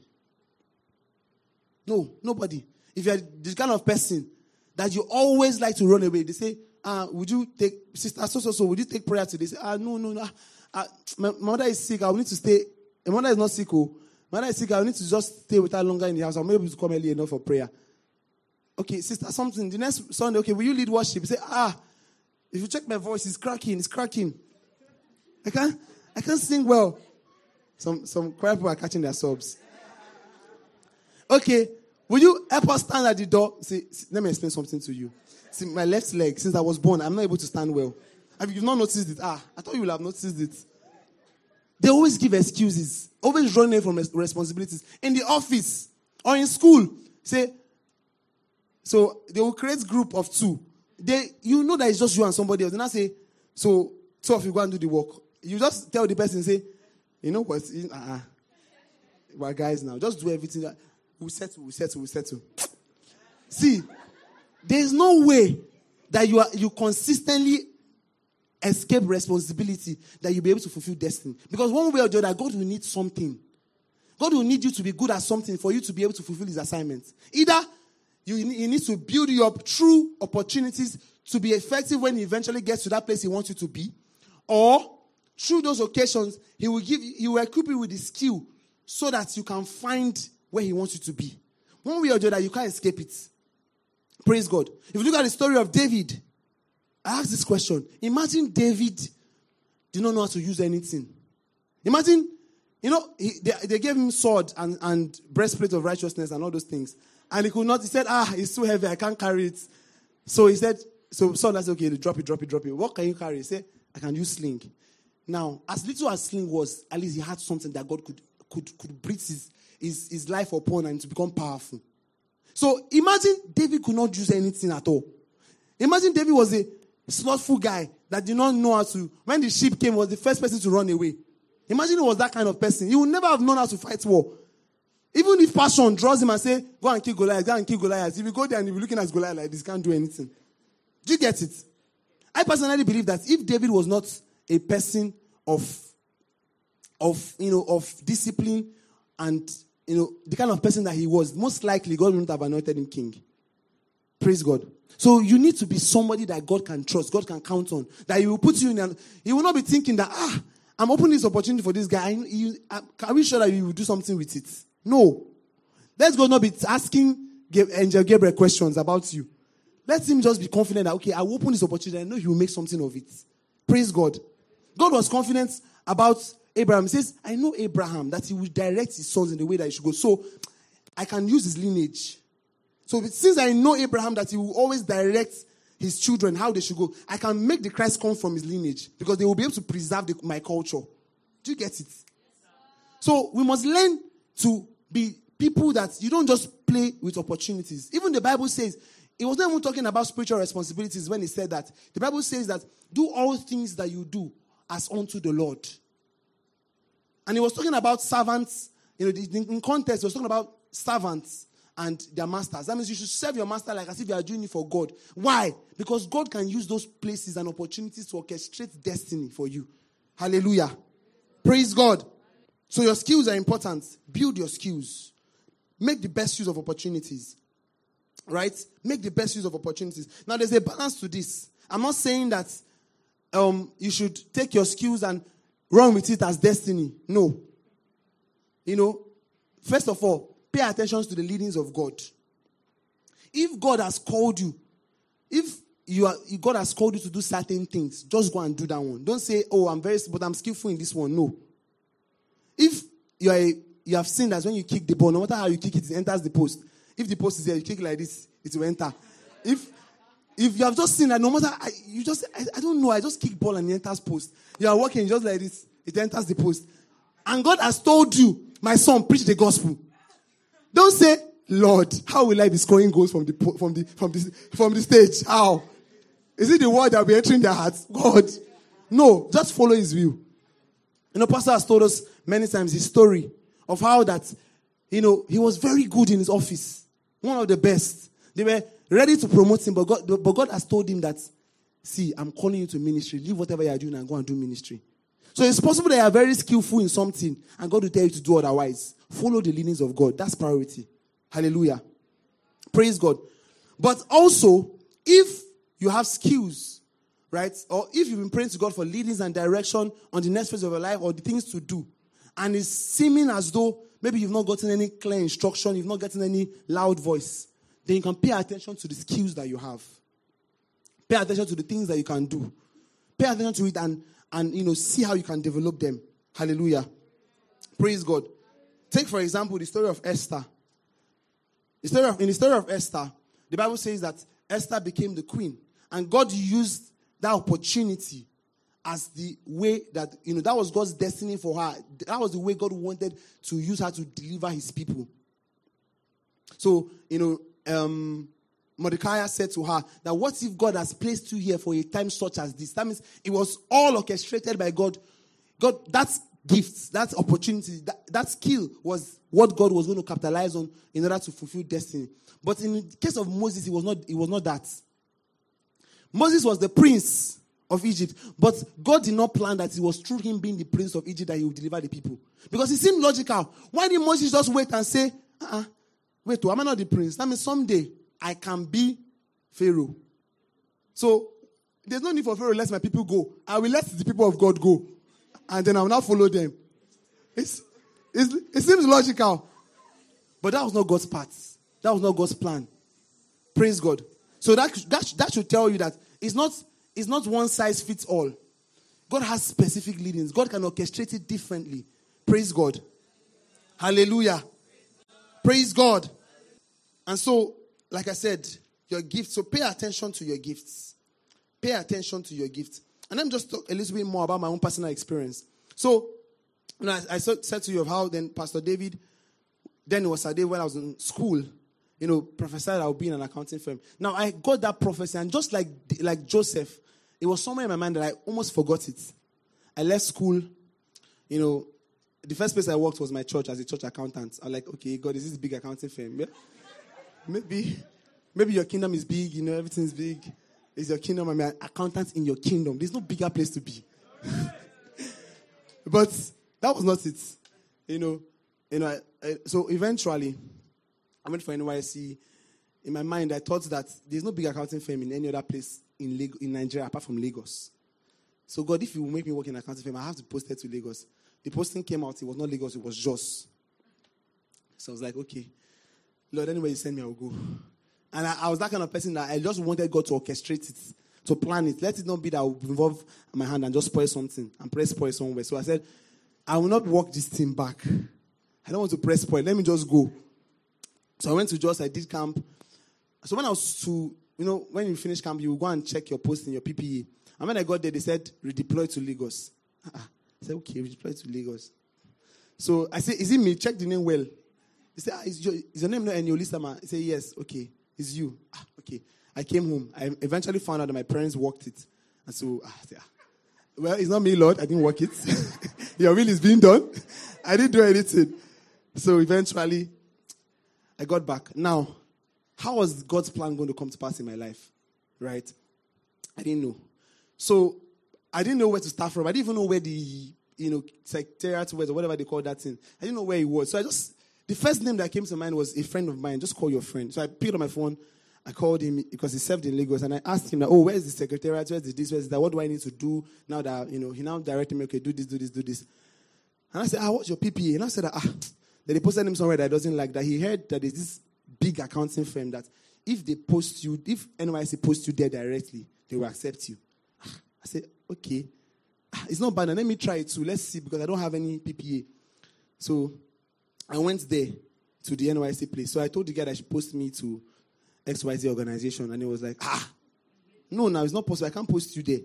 No, nobody. If you're this kind of person that you always like to run away, they say, ah, would you take, sister, so, so, so, would you take prayer today? Say, ah, no, no, no. Ah, my, my mother is sick. I will need to stay. My mother is not sick. Oh. My mother is sick. I will need to just stay with her longer in the house. I'm able to come early enough for prayer. Okay, sister, something. The next Sunday, okay, will you lead worship? You say, ah, if you check my voice, it's cracking, it's cracking. I can't, I can't sing well. Some, some choir people are catching their sobs. Okay, Will you help us stand at the door? See, see, let me explain something to you. See, my left leg, since I was born, I'm not able to stand well. Have you not noticed it? Ah, I thought you would have noticed it. They always give excuses. Always run away from res- responsibilities. In the office or in school, say, so they will create group of two. They, you know that it's just you and somebody else. And I say, so two of you go and do the work. You just tell the person, say, you know what? Uh-uh. We're guys now. Just do everything. That we'll settle, we'll settle, we'll settle. See, there's no way that you are you consistently escape responsibility that you'll be able to fulfill destiny. Because one way or the other, God will need something. God will need you to be good at something for you to be able to fulfill his assignment. Either you, you need to build you up through opportunities to be effective when he eventually gets to that place he wants you to be, or through those occasions, he will give he will equip you with the skill so that you can find where he wants you to be. One way or the other, you can't escape it. Praise God. If you look at the story of David, I ask this question. Imagine David did not know how to use anything. Imagine, you know, he, they, they gave him sword and, and breastplate of righteousness and all those things. And he could not, he said, ah, it's too heavy, I can't carry it. So he said, so Saul said, okay, drop it, drop it, drop it. What can you carry? He said, I can use sling. Now, as little as sling was, at least he had something that God could could, could breathe his, his, his life upon and to become powerful. So imagine David could not use anything at all. Imagine David was a slothful guy that did not know how to, when the sheep came, was the first person to run away. Imagine he was that kind of person. He would never have known how to fight war. Even if passion draws him and say, go and kill Goliath, go and kill Goliath. If you go there and you're looking at Goliath like this, can't do anything. Do you get it? I personally believe that if David was not a person of, of, you know, of discipline and, you know, the kind of person that he was, most likely God wouldn't have anointed him king. Praise God. So you need to be somebody that God can trust, God can count on. That he will put you in and he will not be thinking that, ah, I'm opening this opportunity for this guy. You, are we sure that you will do something with it? No. Let's God not be asking Angel Gabriel questions about you. Let him just be confident that, okay, I will open this opportunity. I know he will make something of it. Praise God. God was confident about Abraham. He says, I know Abraham, that he will direct his sons in the way that he should go. So I can use his lineage. So since I know Abraham, that he will always direct his children how they should go, I can make the Christ come from his lineage because they will be able to preserve the, my culture. Do you get it? So we must learn to be people that you don't just play with opportunities. Even the Bible says, it was not even talking about spiritual responsibilities when he said that. The Bible says that do all things that you do as unto the Lord. And he was talking about servants. You know, in context, he was talking about servants and their masters. That means you should serve your master like as if you are doing it for God. Why? Because God can use those places and opportunities to orchestrate destiny for you. Hallelujah. Praise God. So your skills are important. Build your skills. Make the best use of opportunities. Right? Make the best use of opportunities. Now, there's a balance to this. I'm not saying that um, you should take your skills and run with it as destiny. No. You know, first of all, pay attention to the leadings of God. If God has called you, if you are, if God has called you to do certain things, just go and do that one. Don't say, oh, I'm very, but I'm skillful in this one. No. If you are a, you have seen that when you kick the ball, no matter how you kick it, it enters the post. If the post is there, you kick like this, it will enter. If if you have just seen that, no matter, I, you just, I, I don't know, I just kick ball and it enters post. You are walking just like this, it enters the post. And God has told you, my son, preach the gospel. Don't say, Lord, how will I be scoring goals from the from the from the from the stage? How? Is it the word that will be entering their hearts? God. No, just follow his will. You know, Pastor has told us many times his story of how that, you know, he was very good in his office. One of the best. They were ready to promote him, but God, but God has told him that, see, I'm calling you to ministry. Leave whatever you are doing and go and do ministry. So it's possible that you are very skillful in something and God will tell you to do otherwise. Follow the leadings of God. That's priority. Hallelujah. Praise God. But also, if you have skills, right, or if you've been praying to God for leadings and direction on the next phase of your life or the things to do, and it's seeming as though maybe you've not gotten any clear instruction, you've not gotten any loud voice, then you can pay attention to the skills that you have. Pay attention to the things that you can do. Pay attention to it and, and you know, see how you can develop them. Hallelujah. Praise God. Take, for example, the story of Esther. The story of, in the story of Esther, the Bible says that Esther became the queen. And God used that opportunity as the way that, you know, that was God's destiny for her. That was the way God wanted to use her to deliver his people. So, you know, um, Mordecai said to her that what if God has placed you here for a time such as this? That means it was all orchestrated by God. God, that's gifts, that opportunity, that, that skill was what God was going to capitalize on in order to fulfill destiny. But in the case of Moses, it was not, it was not that. Moses was the prince of Egypt, but God did not plan that it was through him being the prince of Egypt that he would deliver the people. Because it seemed logical. Why did Moses just wait and say, uh-uh, wait, oh, am I not the prince? That means someday I can be Pharaoh. So there's no need for Pharaoh to let my people go. I will let the people of God go. And then I will not follow them. It's, it's, it seems logical. But that was not God's part. That was not God's plan. Praise God. So that, that, that should tell you that it's not, it's not one size fits all. God has specific leadings. God can orchestrate it differently. Praise God. Hallelujah. Praise God. And so, like I said, your gifts. So pay attention to your gifts. Pay attention to your gifts. And let me just talk a little bit more about my own personal experience. So, you know, I, I said to you of how then Pastor David, then it was a day when I was in school, you know, prophesied I would be in an accounting firm. Now, I got that prophecy, and just like, like Joseph, it was somewhere in my mind that I almost forgot it. I left school, you know, the first place I worked was my church as a church accountant. I'm like, okay, God, is this big accounting firm? Yeah? Maybe, maybe your kingdom is big, you know, everything's big. Is your kingdom, I'm an accountant in your kingdom. There's no bigger place to be. But that was not it. You know, you know. I, I, so eventually, I went for N Y S C. In my mind, I thought that there's no big accounting firm in any other place in Lag- in Nigeria apart from Lagos. So God, if you will make me work in an accounting firm, I have to post it to Lagos. The posting came out. It was not Lagos. It was Jos. So I was like, okay, Lord, anyway you send me, I will go. And I, I was that kind of person that I just wanted God to orchestrate it, to plan it. Let it not be that I will involve my hand and just spoil something and press spoil somewhere. So I said, I will not walk this thing back. I don't want to press spoil. Let me just go. So I went to Jos. I did camp. So when I was to, you know, when you finish camp, you will go and check your post in your P P E. And when I got there, they said, redeploy to Lagos. I said, okay, redeploy to Lagos. So I said, is it me? Check the name well. He said, ah, is, your, is your name not Eniolisama? He said, yes, okay. It's you. Ah, okay. I came home. I eventually found out that my parents worked it. And so, ah, I said, ah. Well, it's not me, Lord. I didn't work it. Your will is being done. I didn't do anything. So eventually, I got back. Now, how was God's plan going to come to pass in my life? Right? I didn't know. So, I didn't know where to start from. I didn't even know where the, you know, secretariat was or whatever they call that thing. I didn't know where it was. So I just, the first name that came to mind was a friend of mine. Just call your friend. So I picked up my phone. I called him because he served in Lagos. And I asked him, oh, where's the secretariat? Where's the this? Where's that? What do I need to do now that, you know, he now directed me, okay, do this, do this, do this. And I said, ah, what's your P P A? And I said, ah, that they posted him somewhere that doesn't like that. He heard that there's this big accounting firm that if they post you, if N Y S C posts you there directly, they will accept you. I said, okay. It's not bad. And let me try it too. Let's see, because I don't have any P P A. So I went there to the N Y S C place. So I told the guy that she post me to X Y Z organization. And he was like, ah, no, now it's not possible. I can't post you there.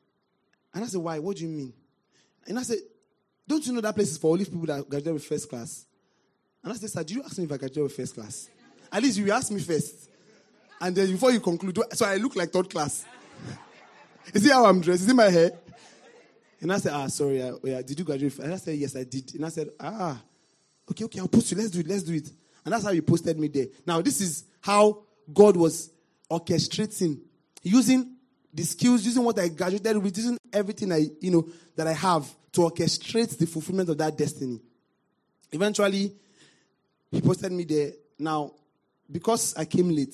And I said, why? What do you mean? And I said, don't you know that place is for only people that graduate with first class? And I said, sir, did you ask me if I graduate with first class? At least you ask me first. And then before you conclude, so I look like third class. Is it how I'm dressed? Is it my hair? And I said, ah, sorry, uh, yeah, did you graduate? And I said, yes, I did. And I said, ah, okay, okay, I'll post you. Let's do it, let's do it. And that's how he posted me there. Now, this is how God was orchestrating, using the skills, using what I graduated with, using everything I, you know, that I have to orchestrate the fulfillment of that destiny. Eventually, he posted me there. Now, because I came late,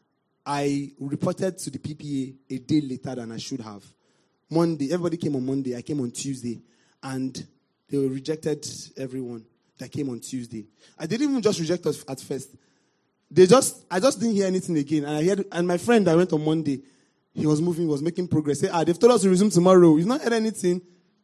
I reported to the P P A a day later than I should have. Monday, everybody came on Monday. I came on Tuesday. And they rejected everyone that came on Tuesday. I didn't even just reject us at first. They just, I just didn't hear anything again. And I heard, and my friend that went on Monday, he was moving, he was making progress. Say, ah, they've told us to resume tomorrow. You've not heard anything.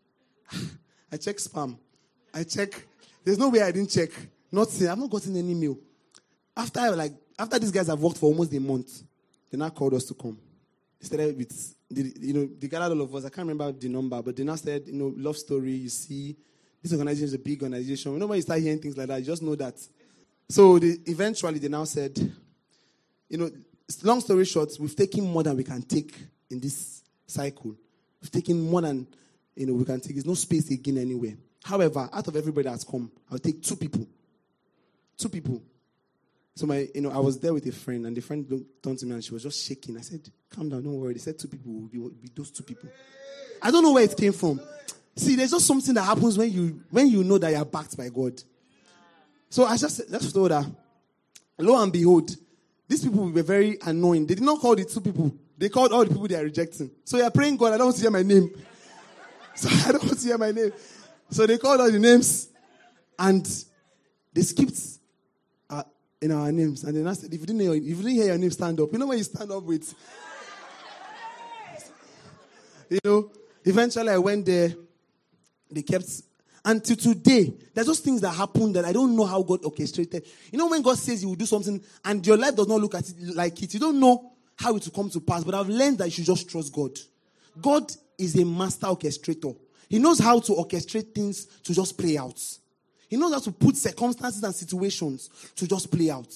I check spam. I check. There's no way I didn't check. Nothing. I've not gotten any mail. After like after these guys have worked for almost a month, they now called us to come. They started with, you know, they gathered all of us. I can't remember the number, but they now said, you know, love story, you see, this organization is a big organization. You know, when you start hearing things like that, you just know that. So they, eventually they now said, you know, long story short, we've taken more than we can take in this cycle. We've taken more than, you know, we can take. There's no space again anywhere. However, out of everybody that's come, I'll take two people. Two people. So my, you know, I was there with a friend, and the friend turned to me and she was just shaking. I said, calm down, don't worry. They said two people will be, will be those two people. I don't know where it came from. See, there's just something that happens when you when you know that you are backed by God. So I just, just told her, lo and behold, these people were very annoying. They did not call the two people. They called all the people they are rejecting. So you're praying, God, I don't want to hear my name. So I don't want to hear my name. So they called all the names, and they skipped uh, in our names. And then I said, if you didn't hear, if you didn't hear your name, stand up. You know when you stand up with, you know, eventually I went there. They kept, until today, there's those things that happen that I don't know how God orchestrated. You know when God says he will do something and your life does not look at it like it, you don't know how it will come to pass. But I've learned that you should just trust God. God is a master orchestrator. He knows how to orchestrate things to just play out. He knows how to put circumstances and situations to just play out.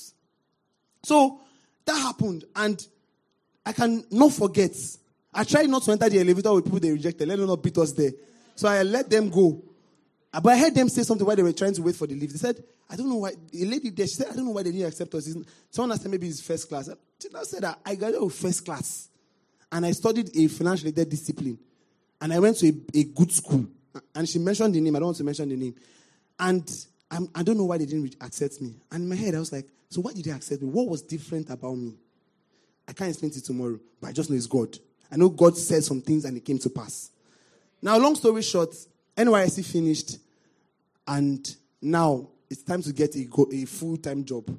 So that happened, and I can not forget. I tried not to enter the elevator with people they rejected. Let them not beat us there. So I let them go. But I heard them say something while they were trying to wait for the lift. They said, I don't know why. A lady there, she said, I don't know why they didn't accept us. Someone asked maybe it's first class. I said that I got a first class. And I studied a financial related discipline. And I went to a, a good school. And she mentioned the name. I don't want to mention the name. And I'm, I don't know why they didn't accept me. And in my head, I was like, so why did they accept me? What was different about me? I can't explain it tomorrow, but I just know it's God. I know God said some things and it came to pass. Now, long story short, N Y S C finished, and now it's time to get a, go, a full-time job.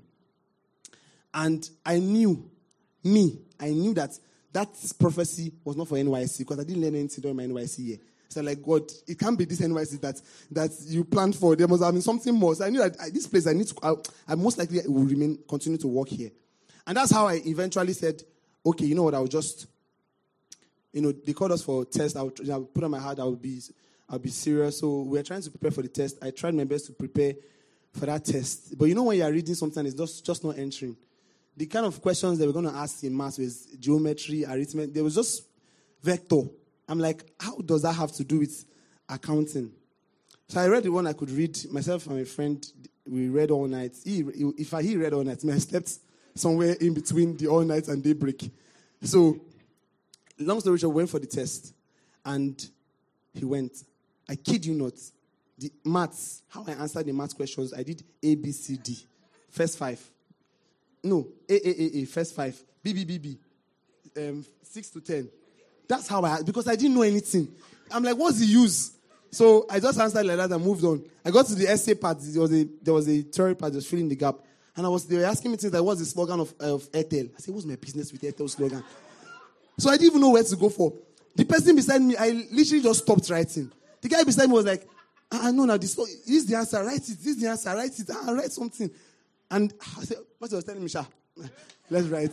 And I knew, me, I knew that that prophecy was not for N Y S C because I didn't learn anything during my N Y S C year. So like, God, it can't be this N Y S C that, that you planned for. There must have been something more. So I knew that I, this place, I need to, I, I most likely will remain, continue to work here. And that's how I eventually said, okay, you know what, I'll just, you know, they called us for a test. I would, I would put on my heart, I would be, I'll be serious. So we were trying to prepare for the test. I tried my best to prepare for that test. But you know when you are reading something, it's just, just not entering. The kind of questions they were going to ask in maths was geometry, arithmetic. There was just vector. I'm like, how does that have to do with accounting? So I read the one I could read. Myself and my friend, we read all night. He, if I he read all night, I slept somewhere in between the all night and daybreak. So, long story short, we went for the test. And he went. I kid you not. The maths, how I answered the maths questions, I did A, B, C, D. First five. No, A, A, A, A, first five. B, B, B, B. Um, six to ten. That's how I, because I didn't know anything. I'm like, what's the use? So I just answered like that and moved on. I got to the essay part. There was a, there was a theory part just filling the gap. And I was, they were asking me things like, what's the slogan of, of Airtel? I said, what's my business with Airtel slogan? So I didn't even know where to go for. The person beside me, I literally just stopped writing. The guy beside me was like, ah, no, no, this, this is the answer, write it. This is the answer, write it. Ah, write something. And I said, what was telling me, Sha? Let's write.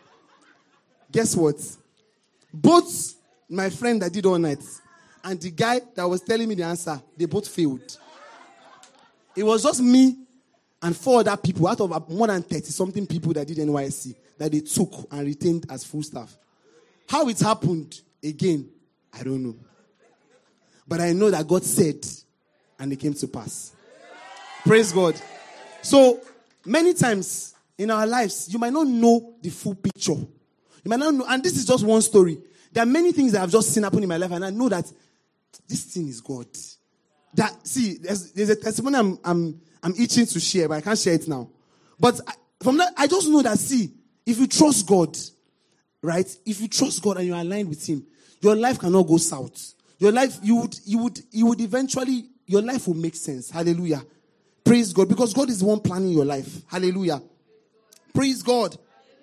Guess what? Both my friend that did all night and the guy that was telling me the answer, they both failed. It was just me and four other people out of more than thirty-something people that did N Y S C that they took and retained as full staff. How it happened, again, I don't know. But I know that God said, and it came to pass. Praise God. So, many times in our lives, you might not know the full picture. You might not know, and this is just one story. There are many things that I've just seen happen in my life, and I know that this thing is God. That see, there's, there's a testimony I'm, I'm I'm itching to share, but I can't share it now. But I, from that, I just know that see, if you trust God, right? If you trust God and you're aligned with Him, your life cannot go south. Your life, you would, you would, you would eventually, your life will make sense. Hallelujah. Praise God, because God is the one planning your life. Hallelujah. Praise God.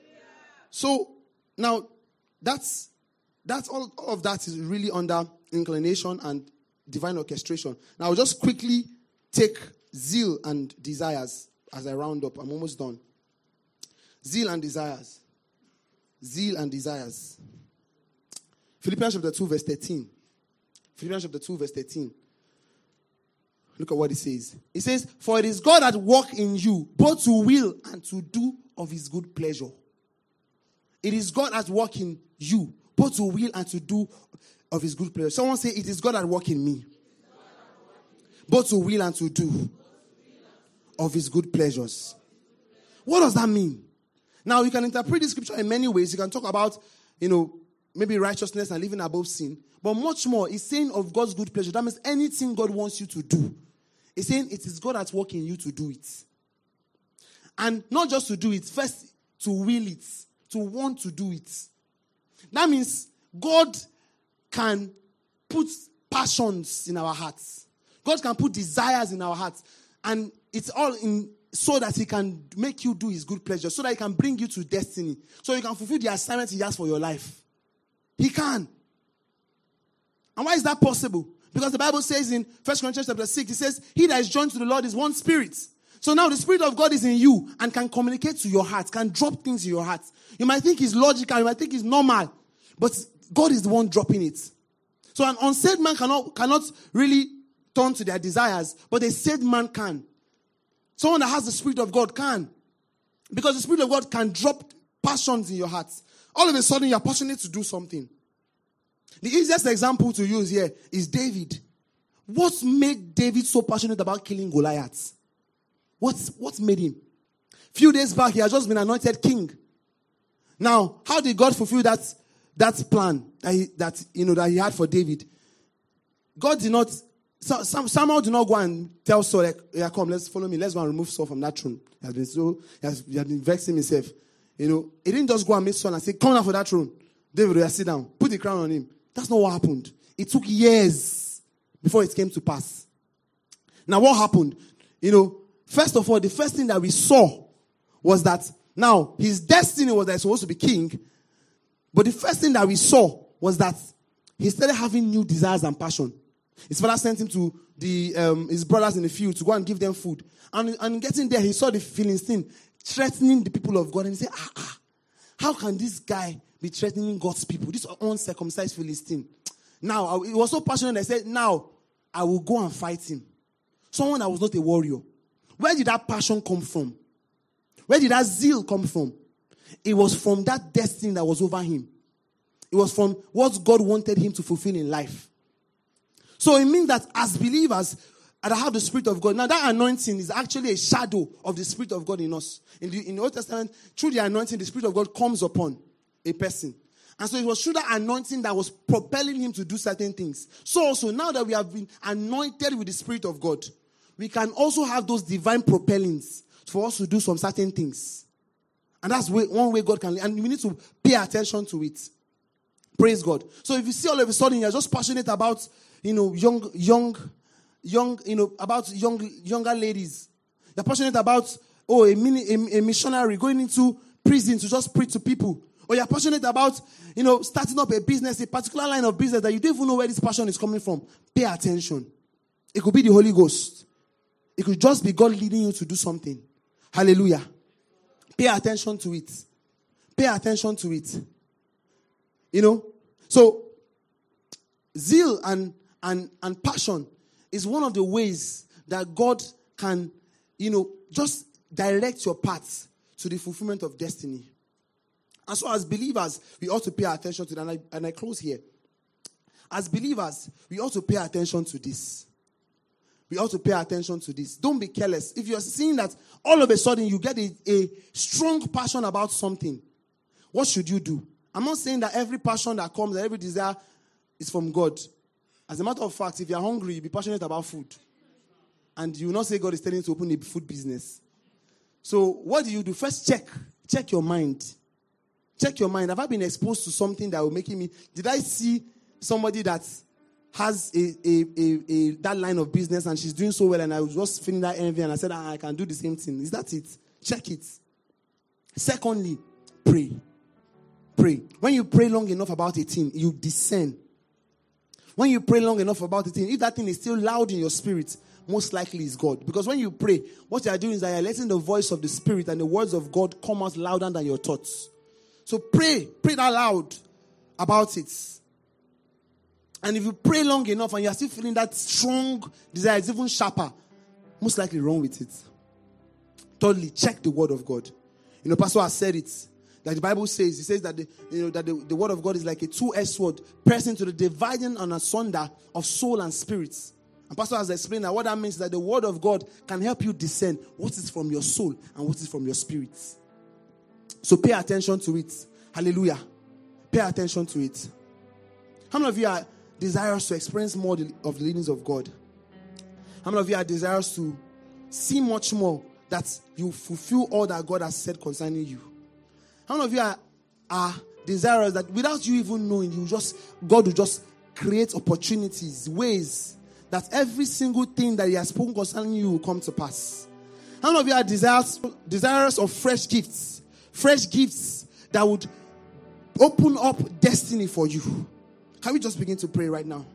So now, that's that's all, all of that is really under inclination and divine orchestration. Now, I'll just quickly take zeal and desires as I round up. I'm almost done. Zeal and desires. Zeal and desires. Philippians chapter two, verse thirteen. Philippians chapter two, verse thirteen. Look at what it says. It says, for it is God at work in you, both to will and to do of his good pleasure. It is God at work in you, both to will and to do of his good pleasure. Someone say, it is God at work in me, both to will and to do of his good pleasures. What does that mean? Now, you can interpret this scripture in many ways. You can talk about, you know, maybe righteousness and living above sin. But much more, it's saying of God's good pleasure. That means anything God wants you to do. It's saying it is God at work in you to do it. And not just to do it, first to will it, to want to do it. That means God can put passions in our hearts. God can put desires in our hearts. And it's all in so that he can make you do his good pleasure. So that he can bring you to destiny. So you can fulfill the assignment he has for your life. He can. And why is that possible? Because the Bible says in First Corinthians chapter six, it says, he that is joined to the Lord is one spirit. So now the Spirit of God is in you and can communicate to your heart, can drop things in your heart. You might think it's logical, you might think it's normal, but God is the one dropping it. So an unsaved man cannot, cannot really turn to their desires, but a saved man can. Someone that has the Spirit of God can. Because the Spirit of God can drop passions in your heart. All of a sudden, you're passionate to do something. The easiest example to use here is David. What made David so passionate about killing Goliath? What's, what made him? A few days back, he had just been anointed king. Now, how did God fulfill that, that plan that he, that, you know, that he had for David? God did not, so, Samuel did not go and tell Saul, like, yeah, come, let's follow me. Let's go and remove Saul from that throne. He has been so, he has, he has been vexing himself. You know, he didn't just go and meet Saul and say, come down for that throne. David, will sit down. Put the crown on him. That's not what happened. It took years before it came to pass. Now, what happened? You know, first of all, the first thing that we saw was that now his destiny was that he was supposed to be king. But the first thing that we saw was that he started having new desires and passion. His father sent him to the um, his brothers in the field to go and give them food. And, and getting there, he saw the Philistine threatening the people of God. And he said, ah, ah, how can this guy be threatening God's people? This uncircumcised Philistine. Now, he was so passionate, I said, now, I will go and fight him. Someone that was not a warrior. Where did that passion come from? Where did that zeal come from? It was from that destiny that was over him. It was from what God wanted him to fulfill in life. So it means that as believers, and I have the Spirit of God. Now that anointing is actually a shadow of the Spirit of God in us. In the, in the Old Testament, through the anointing, the Spirit of God comes upon a person. And so it was through that anointing that was propelling him to do certain things. So also, now that we have been anointed with the Spirit of God, we can also have those divine propellings for us to do some certain things. And that's way, one way God can, and we need to pay attention to it. Praise God. So if you see all of a sudden you're just passionate about, you know, young, young, young, you know, about young, younger ladies. You're passionate about, oh, a, mini, a, a missionary going into prison to just preach to people. Or you're passionate about, you know, starting up a business, a particular line of business that you don't even know where this passion is coming from. Pay attention. It could be the Holy Ghost. It could just be God leading you to do something. Hallelujah. Pay attention to it. Pay attention to it. You know? So, zeal and, and, and passion is one of the ways that God can, you know, just direct your path to the fulfillment of destiny. And so as believers, we ought to pay attention to that. And I, and I close here. As believers, we ought to pay attention to this. We ought to pay attention to this. Don't be careless. If you're seeing that all of a sudden you get a, a strong passion about something, what should you do? I'm not saying that every passion that comes, every desire is from God. As a matter of fact, if you're hungry, you'll be passionate about food. And you will not say God is telling you to open a food business. So what do you do? First check. Check your mind. Check your mind. Have I been exposed to something that will make me... Did I see somebody that has a, a, a, a that line of business and she's doing so well and I was just feeling that envy and I said, ah, I can do the same thing. Is that it? Check it. Secondly, pray. Pray. When you pray long enough about a thing, you discern. When you pray long enough about a thing, if that thing is still loud in your spirit, most likely is God. Because when you pray, what you are doing is that you are letting the voice of the Spirit and the words of God come out louder than your thoughts. So pray, pray that loud about it. And if you pray long enough and you are still feeling that strong desire, it's even sharper, most likely wrong with it. Thirdly, check the word of God. You know, Pastor has said it. Like the Bible says, he says that the, you know, that the, the word of God is like a two-edged sword, pressing to the dividing and asunder of soul and spirits. And Pastor has explained that what that means is that the word of God can help you discern what is from your soul and what is from your spirit. So pay attention to it. Hallelujah. Pay attention to it. How many of you are desirous to experience more of the leadings of God? How many of you are desirous to see much more, that you fulfill all that God has said concerning you? How many of you are, are desirous that without you even knowing, you just God will just create opportunities, ways that every single thing that He has spoken concerning you will come to pass? How many of you are desirous, desirous of fresh gifts? Fresh gifts that would open up destiny for you. Can we just begin to pray right now?